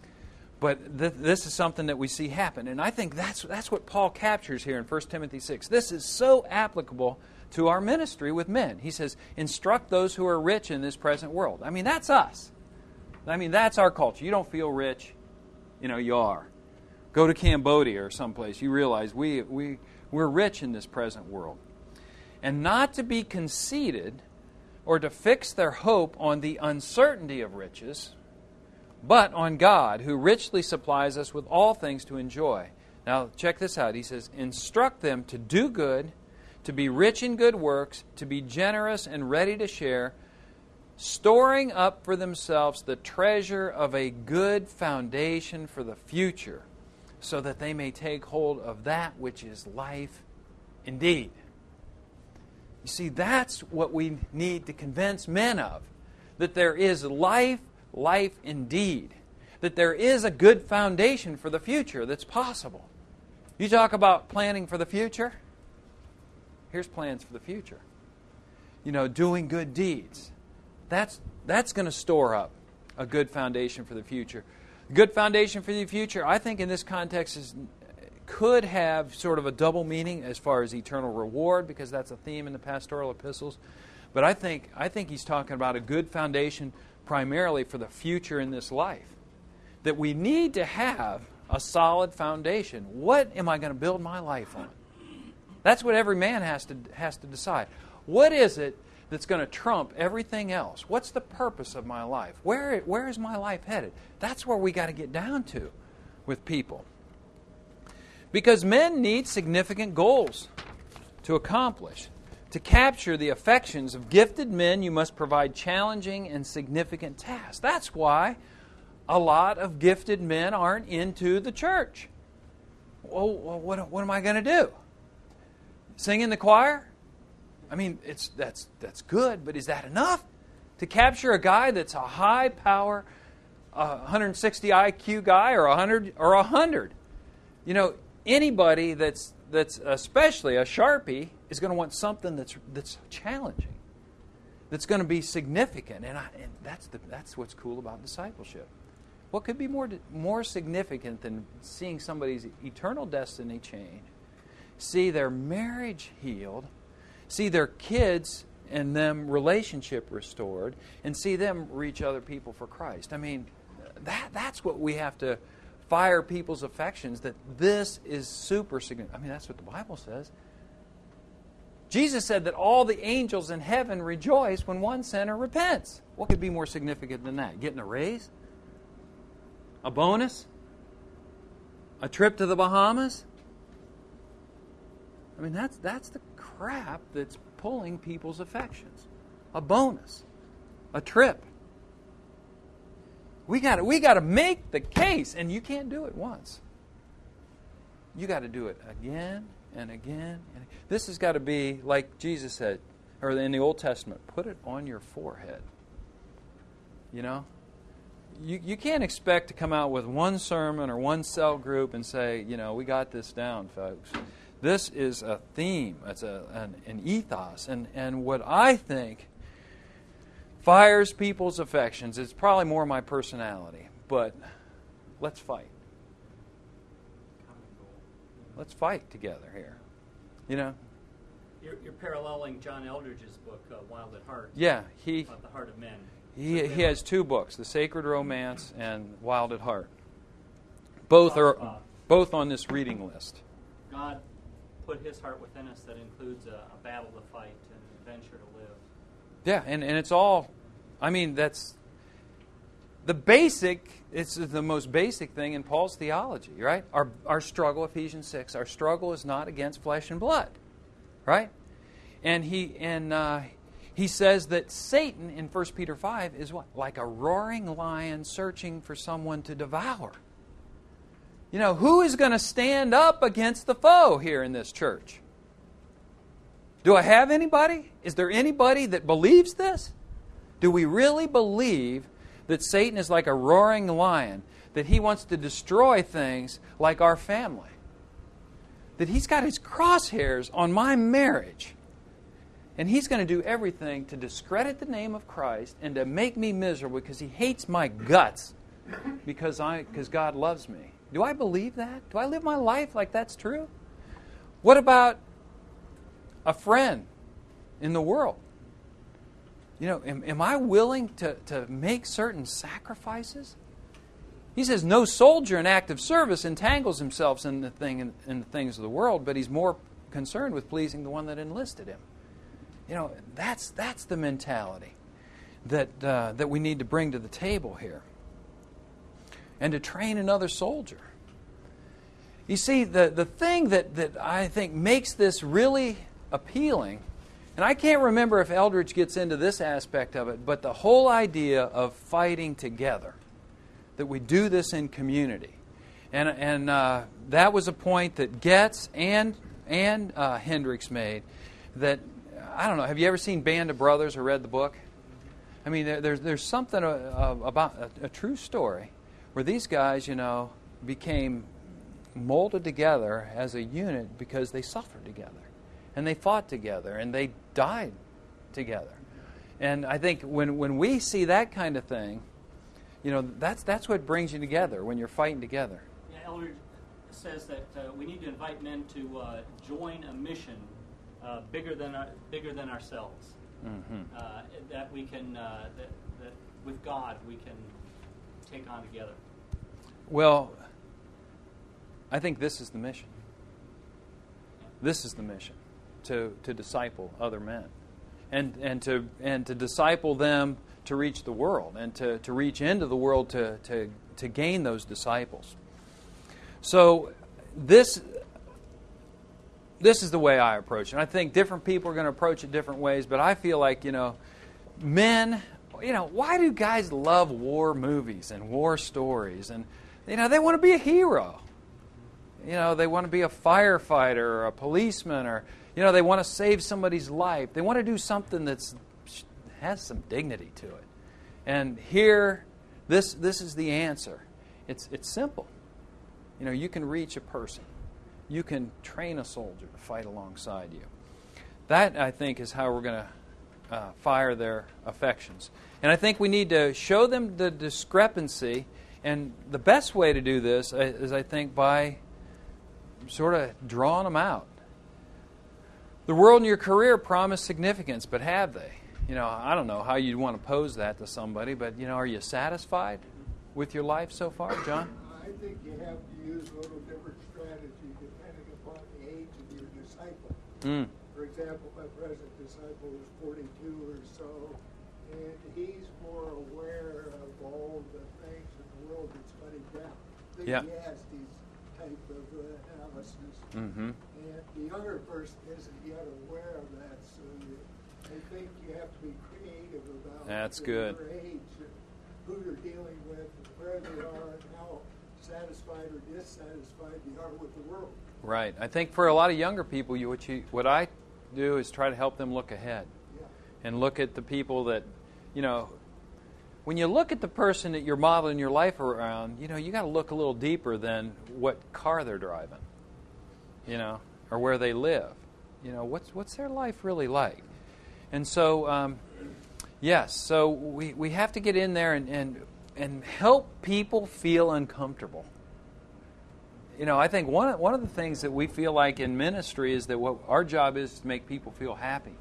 But this is something that we see happen. And I think that's what Paul captures here in 1 Timothy 6. This is so applicable to our ministry with men. He says, instruct those who are rich in this present world. I mean, that's us. I mean, that's our culture. You don't feel rich. You know, you are. Go to Cambodia or someplace. You realize we're rich in this present world. And not to be conceited or to fix their hope on the uncertainty of riches, but on God, who richly supplies us with all things to enjoy. Now, check this out. He says, instruct them to do good, to be rich in good works, to be generous and ready to share, storing up for themselves the treasure of a good foundation for the future, so that they may take hold of that which is life indeed. You see, that's what we need to convince men of, that there is life indeed, that there is a good foundation for the future that's possible. You talk about planning for the future, here's plans for the future. You know, doing good deeds. That's going to store up a good foundation for the future. Good foundation for the future, I think in this context could have sort of a double meaning as far as eternal reward, because that's a theme in the pastoral epistles. But I think he's talking about a good foundation primarily for the future in this life. That we need to have a solid foundation. What am I going to build my life on? That's what every man has to decide. What is it that's going to trump everything else? What's the purpose of my life? Where is my life headed? That's where we got to get down to with people. Because men need significant goals to accomplish. To capture the affections of gifted men, you must provide challenging and significant tasks. That's why a lot of gifted men aren't into the church. Well, what am I going to do? Sing in the choir? I mean, that's good, but is that enough? To capture a guy that's a high power, 160 IQ guy, or 100? You know, anybody that's especially a Sharpie is going to want something that's challenging, that's going to be significant, and that's what's cool about discipleship. What could be more significant than seeing somebody's eternal destiny change, see their marriage healed, see their kids and them relationship restored, and see them reach other people for Christ? I mean, that's what we have to fire people's affections, that this is super significant. I mean, that's what the Bible says. Jesus said that all the angels in heaven rejoice when one sinner repents. What could be more significant than that? Getting a raise? A bonus? A trip to the Bahamas? I mean, that's the crap that's pulling people's affections. A bonus. A trip. We got to make the case, and you can't do it once. You got to do it again and again. This has got to be like Jesus said, or in the Old Testament, put it on your forehead. You know? You can't expect to come out with one sermon or one cell group and say, we got this down, folks. This is a theme. It's an ethos. And what I think fires people's affections is probably more my personality. But let's fight. Let's fight together here. You're paralleling John Eldridge's book, Wild at Heart. Yeah, about the heart of men. He has two books, The Sacred Romance and Wild at Heart. Both on this reading list. God put His heart within us that includes a battle to fight and an adventure to live. Yeah, and it's all, that's the basic, it's the most basic thing in Paul's theology, right? Our struggle, Ephesians 6, our struggle is not against flesh and blood, right? And he says that Satan in 1 Peter 5 is what? Like a roaring lion searching for someone to devour. Who is going to stand up against the foe here in this church? Do I have anybody? Is there anybody that believes this? Do we really believe that Satan is like a roaring lion, that he wants to destroy things like our family? That he's got his crosshairs on my marriage? And he's going to do everything to discredit the name of Christ and to make me miserable because he hates my guts because God loves me. Do I believe that? Do I live my life like that's true? What about a friend in the world? Am I willing to make certain sacrifices? He says no soldier in active service entangles himself in the things of the world, but he's more concerned with pleasing the one that enlisted him. That's the mentality that we need to bring to the table here. And to train another soldier. You see, the thing that I think makes this really appealing, and I can't remember if Eldridge gets into this aspect of it, but the whole idea of fighting together, that we do this in community. And that was a point that Getz and Hendricks made, that I don't know, have you ever seen Band of Brothers or read the book? There's something about a true story where these guys, became molded together as a unit because they suffered together. And they fought together and they died together. And I think when we see that kind of thing, that's what brings you together, when you're fighting together. Yeah, Eldridge says that we need to invite men to join a mission bigger than ourselves. Mm-hmm. That we can that with God we can take on together. Well, I think this is the mission. This is the mission, to disciple other men, and to disciple them to reach the world, and to reach into the world to gain those disciples. So this is the way I approach it. And I think different people are going to approach it different ways, but I feel like, men, why do guys love war movies and war stories? And, they want to be a hero. They want to be a firefighter or a policeman, or, they want to save somebody's life. They want to do something that has some dignity to it. And here, this is the answer. It's simple. You can reach a person. You can train a soldier to fight alongside you. That, I think, is how we're going to fire their affections. And I think we need to show them the discrepancy. And the best way to do this is, I think, by sort of drawing them out. The world and your career promise significance, but have they? I don't know how you'd want to pose that to somebody, but, are you satisfied with your life so far, John? I think you have to use a little different strategy depending upon the age of your disciple. For example, my present disciple is 42 or so, and he's more aware of all the things in the world that's letting down. Ecclesiastes type of analysis. Mm-hmm. And the younger person isn't yet aware of that, so I think you have to be creative about That's good. your age, and who you're dealing with, and dissatisfied they are with the world. Right. I think for a lot of younger people, what I do is try to help them look ahead. Yeah. And look at the people that, when you look at the person that you're modeling your life around, you got to look a little deeper than what car they're driving, or where they live. What's their life really like? And so, yes, so we have to get in there and help people feel uncomfortable. I think one of the things that we feel like in ministry is that what our job is to make people feel happy.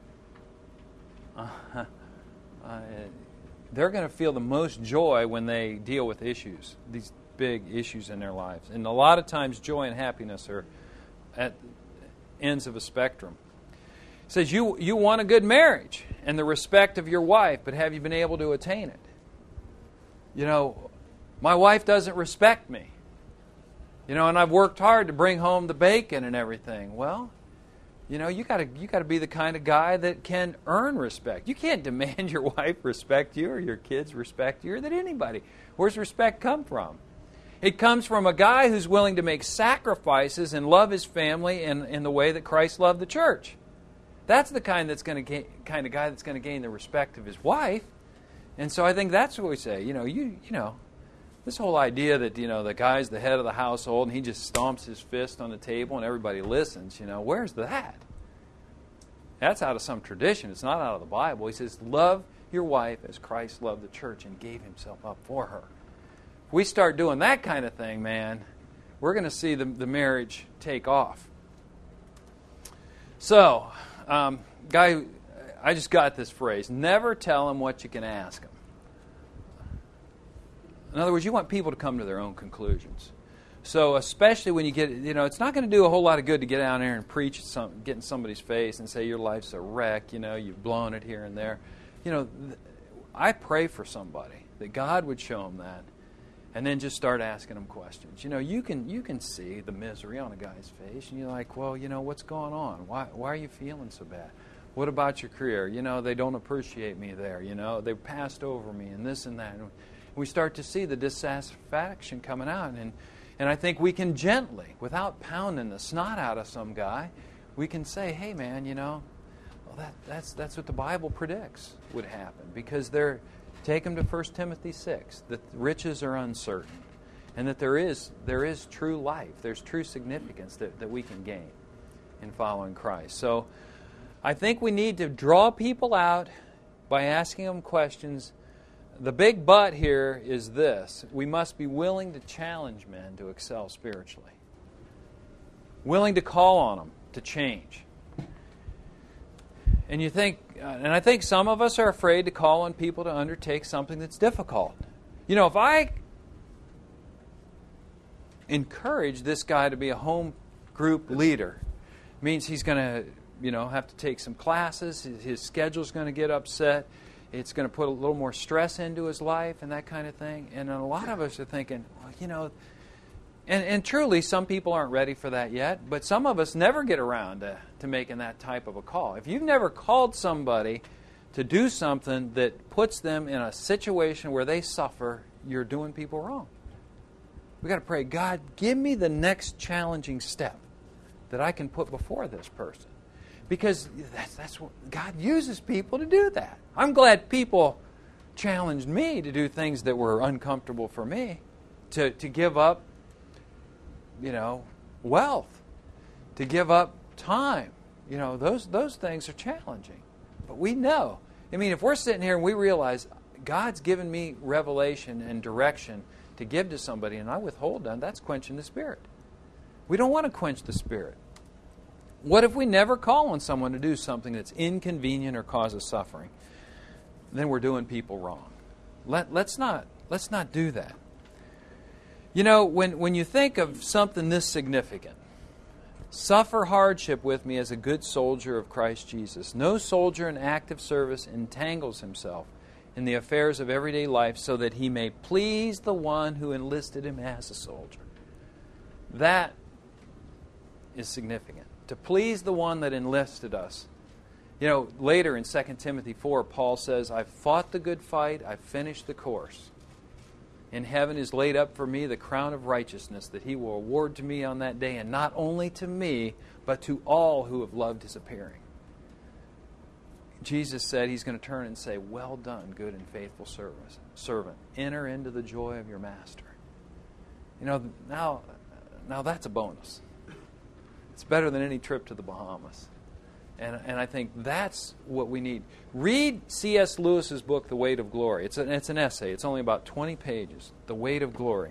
They're going to feel the most joy when they deal with issues, these big issues in their lives. And a lot of times joy and happiness are at ends of a spectrum. It says you want a good marriage and the respect of your wife, but have you been able to attain it? My wife doesn't respect me. And I've worked hard to bring home the bacon and everything. Well, you got to be the kind of guy that can earn respect. You can't demand your wife respect you or your kids respect you or that anybody. Where's respect come from? It comes from a guy who's willing to make sacrifices and love his family in the way that Christ loved the church. That's the kind of guy that's going to gain the respect of his wife. And so I think that's what we say. This whole idea that, the guy's the head of the household and he just stomps his fist on the table and everybody listens, where's that? That's out of some tradition. It's not out of the Bible. He says, love your wife as Christ loved the church and gave himself up for her. If we start doing that kind of thing, man, we're going to see the marriage take off. So, guy, I just got this phrase, never tell him what you can ask him. In other words, you want people to come to their own conclusions. So especially when you get, it's not going to do a whole lot of good to get out there and preach get in somebody's face and say your life's a wreck, you've blown it here and there. I pray for somebody that God would show them that and then just start asking them questions. You can see the misery on a guy's face and you're like, well, what's going on? Why are you feeling so bad? What about your career? They don't appreciate me there. They passed over me and this and that. And we start to see the dissatisfaction coming out. And I think we can gently, without pounding the snot out of some guy, we can say, hey, man, that's what the Bible predicts would happen. Because take them to 1 Timothy 6, that riches are uncertain. And that there is true life, there's true significance that we can gain in following Christ. So I think we need to draw people out by asking them questions. The big but here is this. We must be willing to challenge men to excel spiritually. Willing to call on them to change. And I think some of us are afraid to call on people to undertake something that's difficult. If I encourage this guy to be a home group leader, it means he's going to, have to take some classes, his schedule's going to get upset. It's going to put a little more stress into his life and that kind of thing. And a lot of us are thinking, well, and truly some people aren't ready for that yet, but some of us never get around to making that type of a call. If you've never called somebody to do something that puts them in a situation where they suffer, you're doing people wrong. We've got to pray, God, give me the next challenging step that I can put before this person. Because that's what God uses people to do that. I'm glad people challenged me to do things that were uncomfortable for me, to give up, wealth, to give up time. Those things are challenging. But we know. If we're sitting here and we realize God's given me revelation and direction to give to somebody and I withhold that, that's quenching the Spirit. We don't want to quench the Spirit. What if we never call on someone to do something that's inconvenient or causes suffering? Then we're doing people wrong. Let's not do that. When you think of something this significant, suffer hardship with me as a good soldier of Christ Jesus. No soldier in active service entangles himself in the affairs of everyday life so that he may please the one who enlisted him as a soldier. That is significant. To please the one that enlisted us. Later in 2 Timothy 4, Paul says, I've fought the good fight, I've finished the course. In heaven is laid up for me the crown of righteousness that he will award to me on that day, and not only to me, but to all who have loved his appearing. Jesus said he's going to turn and say, well done, good and faithful servant. Enter into the joy of your master. You know, now that's a bonus. It's better than any trip to the Bahamas. And I think that's what we need. Read C.S. Lewis's book, The Weight of Glory. It's an essay. It's only about 20 pages. The Weight of Glory.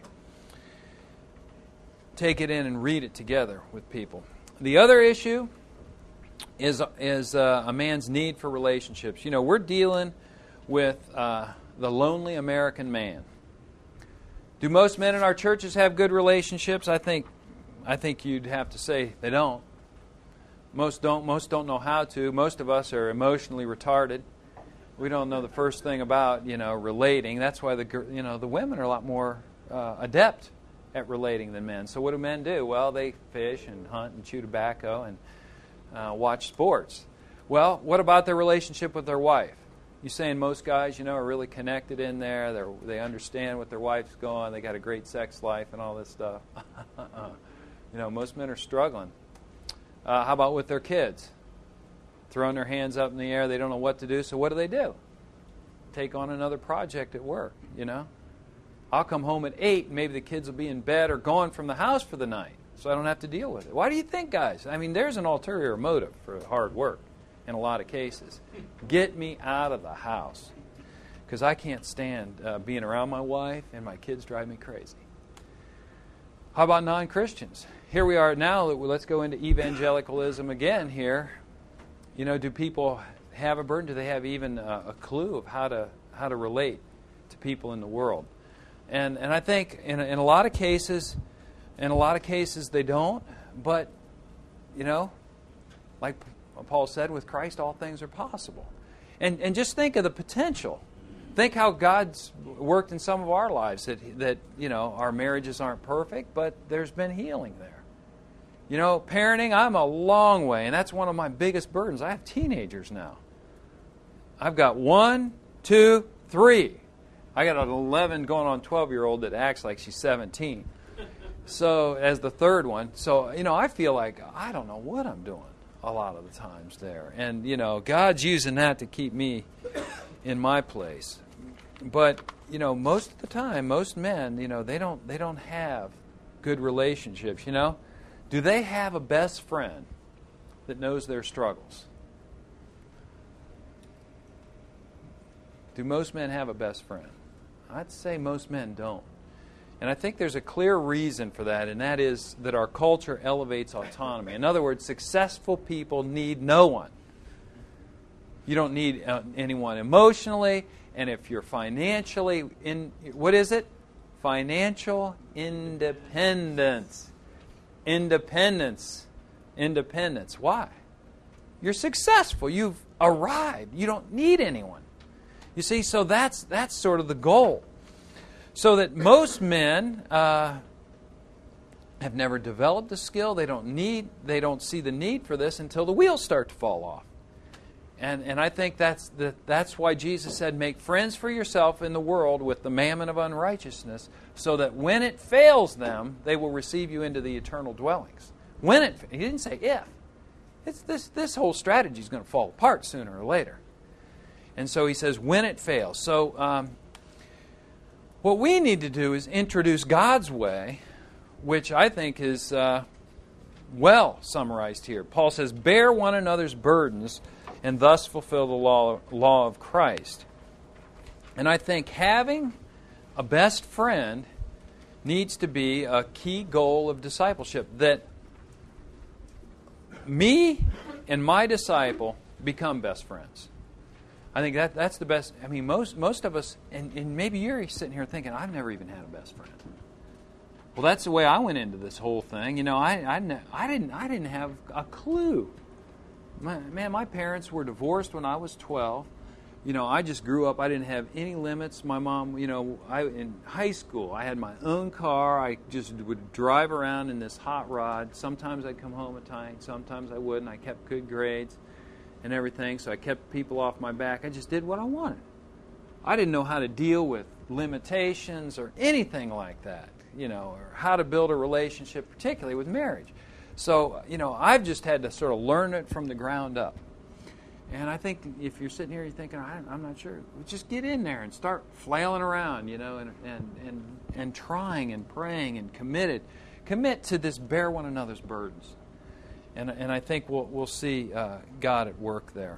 Take it in and read it together with people. The other issue is a man's need for relationships. You know, we're dealing with the lonely American man. Do most men in our churches have good relationships? I think you'd have to say they don't. Most don't know how to. Most of us are emotionally retarded. We don't know the first thing about, relating. That's why the women are a lot more adept at relating than men. So what do men do? Well, they fish and hunt and chew tobacco and watch sports. Well, what about their relationship with their wife? You saying most guys, are really connected in there. They understand what their wife's going. They got a great sex life and all this stuff. Most men are struggling. How about with their kids? Throwing their hands up in the air, they don't know what to do, so what do? Take on another project at work, I'll come home at 8, and maybe the kids will be in bed or gone from the house for the night, so I don't have to deal with it. Why do you think, guys? I mean, there's an ulterior motive for hard work in a lot of cases. Get me out of the house, because I can't stand being around my wife, and my kids drive me crazy. How about non-Christians? Here we are now. Let's go into evangelicalism again here. Do people have a burden? Do they have even a clue of how to relate to people in the world? And I think in a lot of cases, they don't. But like Paul said, with Christ all things are possible. And just think of the potential. Think how God's worked in some of our lives that our marriages aren't perfect, but there's been healing there. Parenting, I'm a long way, and that's one of my biggest burdens. I have teenagers now. I've got 1, 2, 3. I got an 11 going on 12-year-old that acts like she's 17. So, as the third one. So, I feel like I don't know what I'm doing a lot of the times there. And, God's using that to keep me in my place. But, most of the time, most men, they don't have good relationships, Do they have a best friend that knows their struggles? Do most men have a best friend? I'd say most men don't. And I think there's a clear reason for that, and that is that our culture elevates autonomy. In other words, successful people need no one. You don't need anyone emotionally, and if you're financially what is it? Financial independence. Independence. Why? You're successful. You've arrived. You don't need anyone. You see, so that's sort of the goal. So that most men have never developed the skill. They don't see the need for this until the wheels start to fall off. And I think that's why Jesus said, make friends for yourself in the world with the mammon of unrighteousness, so that when it fails them, they will receive you into the eternal dwellings. He didn't say if. It's this whole strategy is going to fall apart sooner or later. And so he says, when it fails. So what we need to do is introduce God's way, which I think is well summarized here. Paul says, bear one another's burdens and thus fulfill the law of Christ. And I think having a best friend needs to be a key goal of discipleship, that me and my disciple become best friends. I think that's the best. I mean, most of us, and maybe you're sitting here thinking, I've never even had a best friend. Well, that's the way I went into this whole thing. I didn't have a clue. My parents were divorced when I was 12. I just grew up. I didn't have any limits. My mom, in high school, I had my own car. I just would drive around in this hot rod. Sometimes I'd come home at night. Sometimes I wouldn't. I kept good grades and everything, so I kept people off my back. I just did what I wanted. I didn't know how to deal with limitations or anything like that, or how to build a relationship, particularly with marriage. So, I've just had to sort of learn it from the ground up. And I think if you're sitting here, you're thinking, I'm not sure. Just get in there and start flailing around, and trying and praying and commit to this bear one another's burdens. And I think we'll see God at work there.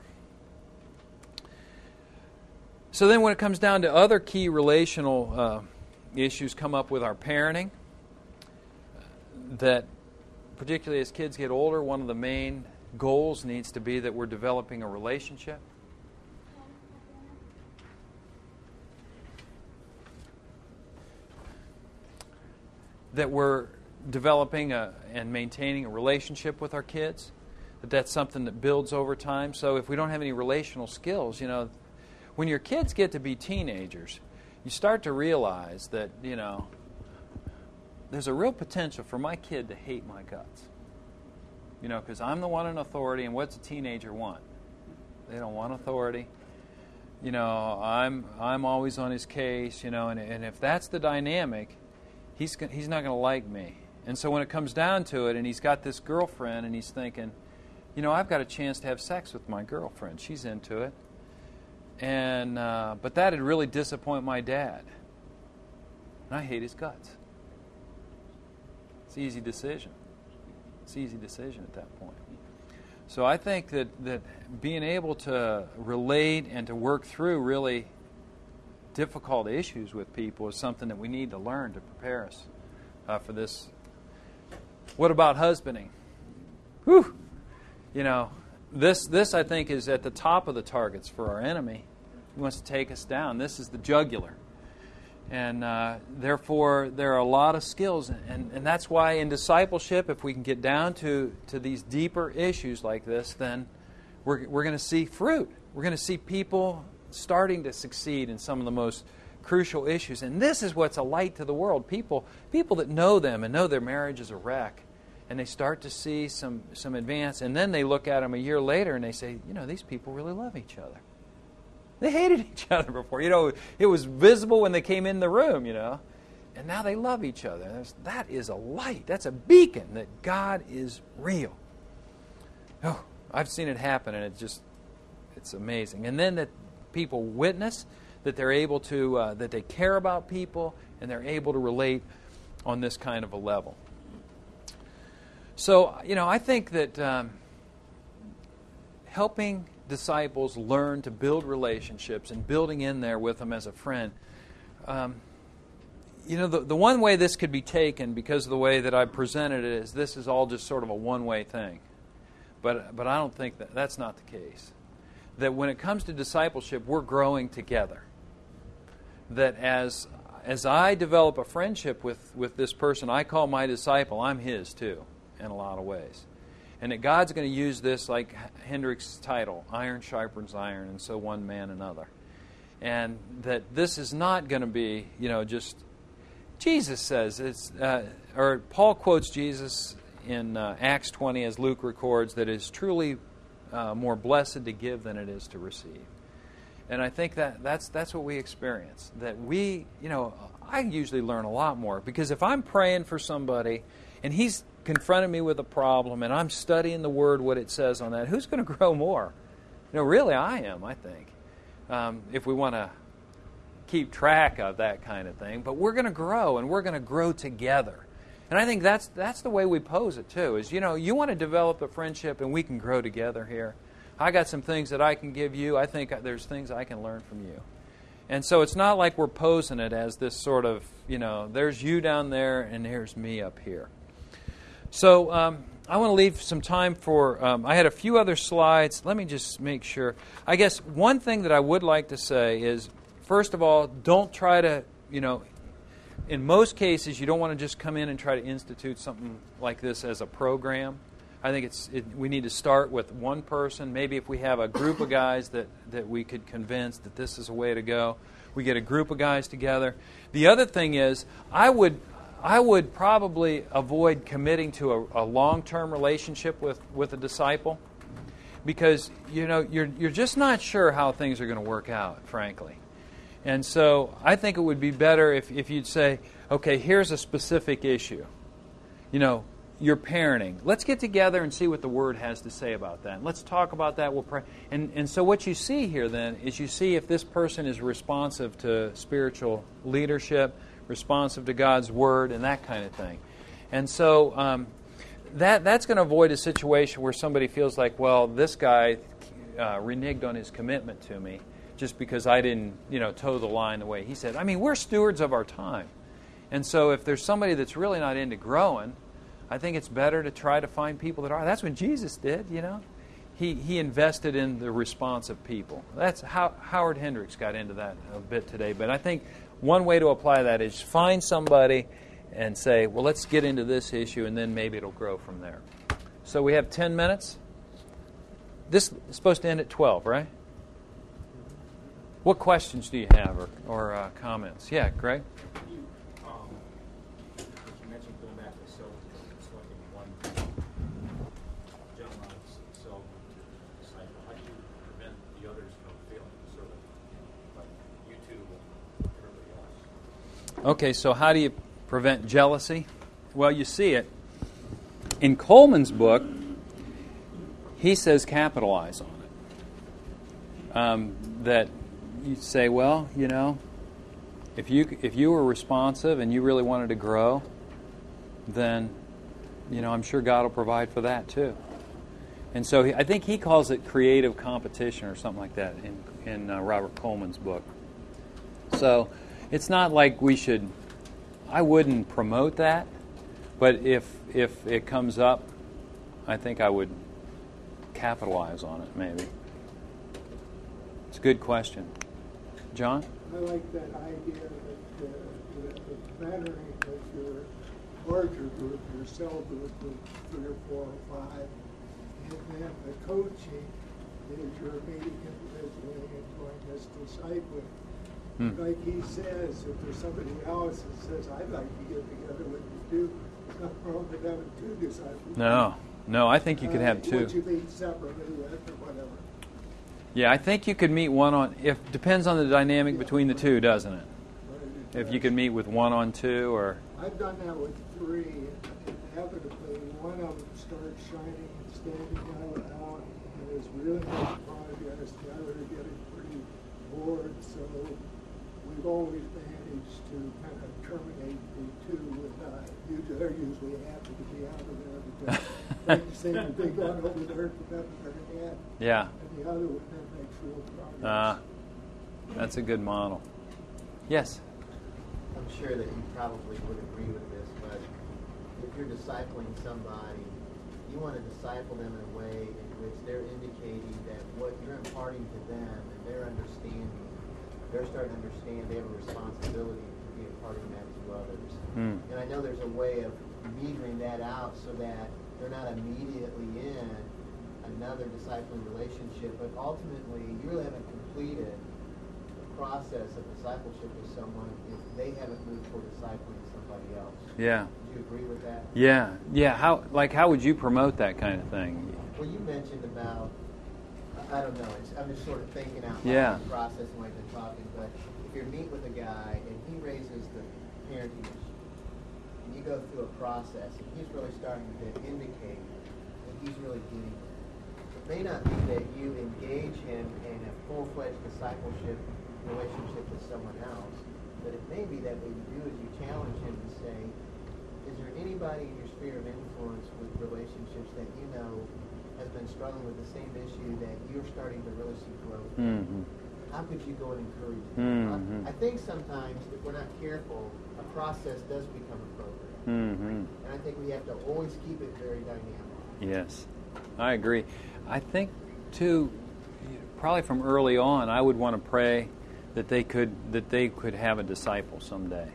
So then when it comes down to other key relational issues come up with our parenting, that particularly as kids get older, one of the main goals needs to be that we're developing a relationship. That we're developing and maintaining a relationship with our kids. That's something that builds over time. So if we don't have any relational skills, when your kids get to be teenagers, you start to realize that, there's a real potential for my kid to hate my guts. Because I'm the one in authority, and what's a teenager want? They don't want authority. I'm always on his case, and if that's the dynamic, he's not going to like me. And so when it comes down to it, and he's got this girlfriend, and he's thinking, I've got a chance to have sex with my girlfriend. She's into it. And but that'd really disappoint my dad. And I hate his guts. It's an easy decision. It's an easy decision at that point. So I think that being able to relate and to work through really difficult issues with people is something that we need to learn to prepare us for this. What about husbanding? Whew! This I think is at the top of the targets for our enemy. He wants to take us down. This is the jugular. And therefore, there are a lot of skills. And that's why in discipleship, if we can get down to these deeper issues like this, then we're going to see fruit. We're going to see people starting to succeed in some of the most crucial issues. And this is what's a light to the world. People that know them and know their marriage is a wreck, and they start to see some advance, and then they look at them a year later and they say, these people really love each other. They hated each other before. It was visible when they came in the room, and now they love each other. That is a light. That's a beacon that God is real. Oh, I've seen it happen, and it's amazing. And then that people witness, that they're able to, that they care about people, and they're able to relate on this kind of a level. So, I think that helping disciples learn to build relationships and building in there with them as a friend, the one way this could be taken, because of the way that I presented it, is this is all just sort of a one-way thing. But I don't think that's not the case. That when it comes to discipleship, we're growing together. That as I develop a friendship with this person I call my disciple, I'm his too, in a lot of ways. And that God's going to use this, like Hendrick's title, iron sharpens iron, and so one man another. And that this is not going to be, just... Jesus says, or Paul quotes Jesus in Acts 20, as Luke records, that it's truly more blessed to give than it is to receive. And I think that's what we experience. That we, I usually learn a lot more, because if I'm praying for somebody and he's confronted me with a problem and I'm studying the Word, what it says on that, who's going to grow more? Really I am, I think, if we want to keep track of that kind of thing. But we're going to grow, and we're going to grow together. And I think that's the way we pose it too, is, you want to develop a friendship and we can grow together here. I got some things that I can give you. I think there's things I can learn from you. And so it's not like we're posing it as this sort of, there's you down there and here's me up here. So I want to leave some time for, I had a few other slides. Let me just make sure. I guess one thing that I would like to say is, first of all, don't try to, in most cases, you don't want to just come in and try to institute something like this as a program. I think we need to start with one person. Maybe if we have a group of guys that we could convince that this is a way to go, we get a group of guys together. The other thing is, I would probably avoid committing to a long-term relationship with a disciple, because you're just not sure how things are going to work out, frankly. And so I think it would be better if you'd say, okay, here's a specific issue. You know, your parenting. Let's get together and see what the Word has to say about that. Let's talk about that. We'll pray. And so what you see here then is you see if this person is responsive to spiritual leadership, responsive to God's Word, and that kind of thing. And so that's going to avoid a situation where somebody feels like, well, this guy reneged on his commitment to me just because I didn't, toe the line the way he said. I mean, we're stewards of our time. And so if there's somebody that's really not into growing, I think it's better to try to find people that are. That's what Jesus did, He invested in the response of people. That's how Howard Hendricks got into that a bit today. But I think one way to apply that is find somebody and say, well, let's get into this issue, and then maybe it'll grow from there. So we have 10 minutes. This is supposed to end at 12, right? What questions do you have or comments? Yeah, Greg? You mentioned going back to selecting one gentleman to disciple. How do you prevent the others from failing to serve like you two and everybody else? Okay, so how do you prevent jealousy? Well, you see it. In Coleman's book, he says capitalize on it. That you say, well, if you were responsive and you really wanted to grow, then, I'm sure God will provide for that too. And so I think he calls it creative competition or something like that in Robert Coleman's book. So it's not like I wouldn't promote that, but if it comes up, I think I would capitalize on it maybe. It's a good question. John? I like that idea that the mentoring of your larger group, your cell group of 3 or 4 or 5, and then the coaching is you're meeting individually and doing this discipling. Like he says, if there's somebody else that says, I'd like to get together with you too, there's nothing wrong with having 2 disciples. No, I think you could have 2. What you meet separately with or whatever. Yeah, I think you could meet one on. Depends on the dynamic between the 2, doesn't it? If you could meet with 1 on 2, or. I've done that with 3, and inevitably one of them starts shining and standing out and is really making progress. The other are getting pretty bored, so we've always managed to kind of terminate the 2 with they're usually happy to be out of there because they seem to be going over there to them their head. Yeah. And the other one then makes real progress. That's a good model. Yes? I'm sure that you probably would agree with this, but if you're discipling somebody, you want to disciple them in a way in which they're indicating that what you're imparting to them and they're starting to understand they have a responsibility to be imparting that to others. And I know there's a way of metering that out so that they're not immediately in another discipling relationship, but ultimately you really haven't completed the process of discipleship with someone if they haven't moved toward discipling somebody else. Yeah. Do you agree with that? Yeah. How would you promote that kind of thing? Well, you mentioned about, I don't know, I'm just sort of thinking out loud Yeah. the process and like they're talking, but if you meet with a guy and he raises the parenting issue, and you go through a process and he's really starting to indicate that he's really getting it. It may not be that you engage him in a full-fledged discipleship relationship with someone else, but it may be that what you do is you challenge him to say, is there anybody in your sphere of influence with relationships that you know has been struggling with the same issue that you're starting to really see growth in? How could you go and encourage them? I think sometimes, if we're not careful, a process does become a program. And I think we have to always keep it very dynamic. Yes, I agree. I think, too, probably from early on, I would want to pray that they could have a disciple someday,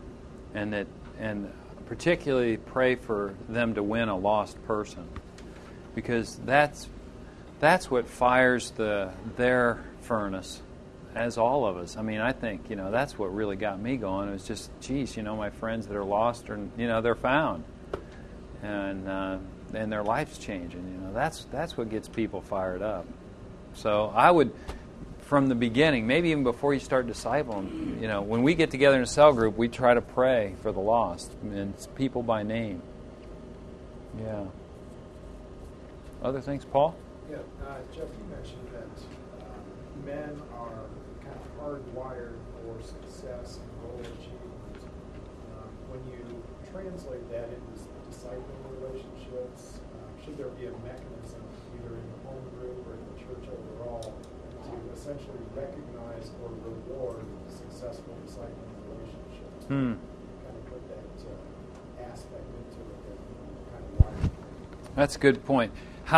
and particularly pray for them to win a lost person, because that's what fires their furnace, as all of us. I mean, I think that's what really got me going. It was just, geez, my friends that are lost are they're found, and their life's changing. That's what gets people fired up. So I would, from the beginning, maybe even before you start discipling. When we get together in a cell group, we try to pray for the lost and people by name. Yeah. Other things, Paul? Yeah, Jeff, you mentioned that men are kind of hardwired for success and goal achievement. When you translate that into discipling relationships, should there be a mechanism, either in the home group or in the church overall, to essentially recognize or reward successful discipling relationships? Kind of put that aspect into it that kind of wired. That's a good point.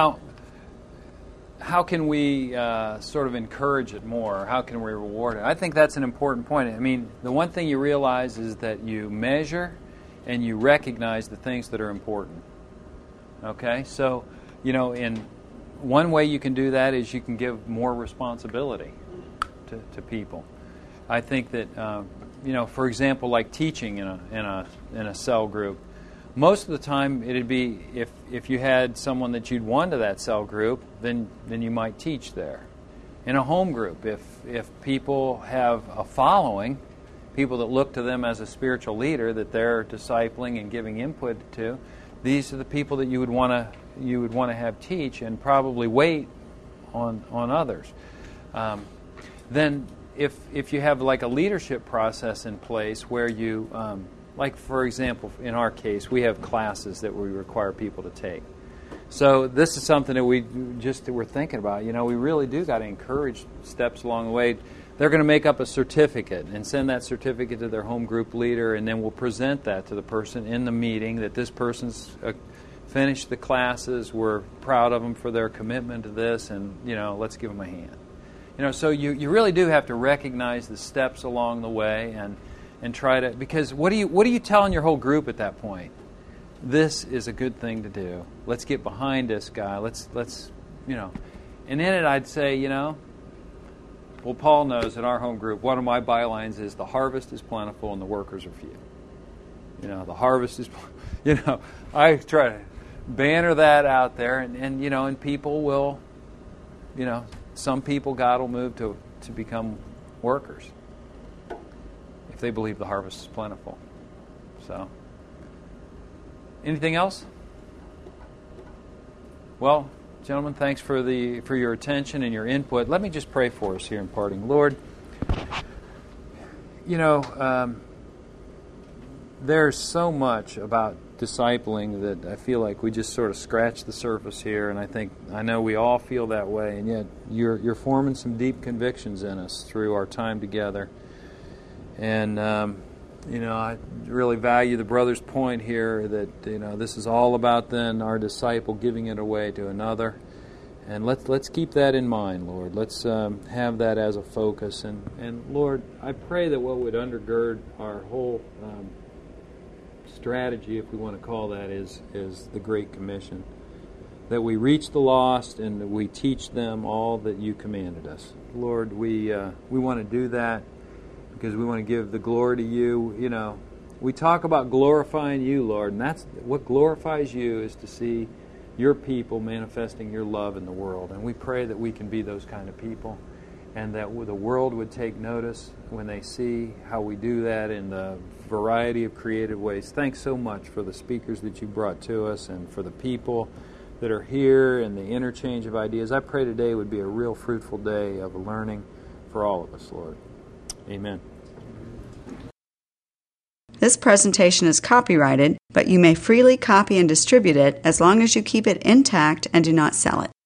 How can we sort of encourage it more? How can we reward it? I think that's an important point. I mean, the one thing you realize is that you measure and you recognize the things that are important. Okay? So, in one way you can do that is you can give more responsibility to people. I think that, for example, like teaching in a cell group, most of the time it'd be if you had someone that you'd won to that cell group, then you might teach there. In a home group, if people have a following, people that look to them as a spiritual leader that they're discipling and giving input to, these are the people that you would want to have teach and probably wait on others. Then if you have like a leadership process in place where you like, for example, in our case, we have classes that we require people to take. So this is something that we're thinking about. We really do got to encourage steps along the way. They're going to make up a certificate and send that certificate to their home group leader, and then we'll present that to the person in the meeting that this person's finished the classes. We're proud of them for their commitment to this, and let's give them a hand. So you really do have to recognize the steps along the way and try to, because what are you telling your whole group at that point? This is a good thing to do. Let's get behind this guy. Let's and in it I'd say, well, Paul knows in our home group, one of my bylines is the harvest is plentiful and the workers are few. The harvest is, I try to banner that out there, and people will, some people God will move to become workers if they believe the harvest is plentiful. So, anything else? Well, gentlemen, thanks for your attention and your input. Let me just pray for us here in parting. Lord, there's so much about discipling that I feel like we just sort of scratched the surface here, and I know we all feel that way, and yet you're forming some deep convictions in us through our time together. And I really value the brother's point here that this is all about then our disciple giving it away to another, and let's keep that in mind, Lord. Let's have that as a focus, and Lord, I pray that what would undergird our whole strategy, if we want to call that, is the Great Commission, that we reach the lost and that we teach them all that you commanded us. Lord, we want to do that because we want to give the glory to you. We talk about glorifying you, Lord, and that's what glorifies you, is to see your people manifesting your love in the world. And we pray that we can be those kind of people, and that the world would take notice when they see how we do that in the variety of creative ways. Thanks so much for the speakers that you brought to us and for the people that are here and the interchange of ideas. I pray today would be a real fruitful day of learning for all of us, Lord. Amen. This presentation is copyrighted, but you may freely copy and distribute it as long as you keep it intact and do not sell it.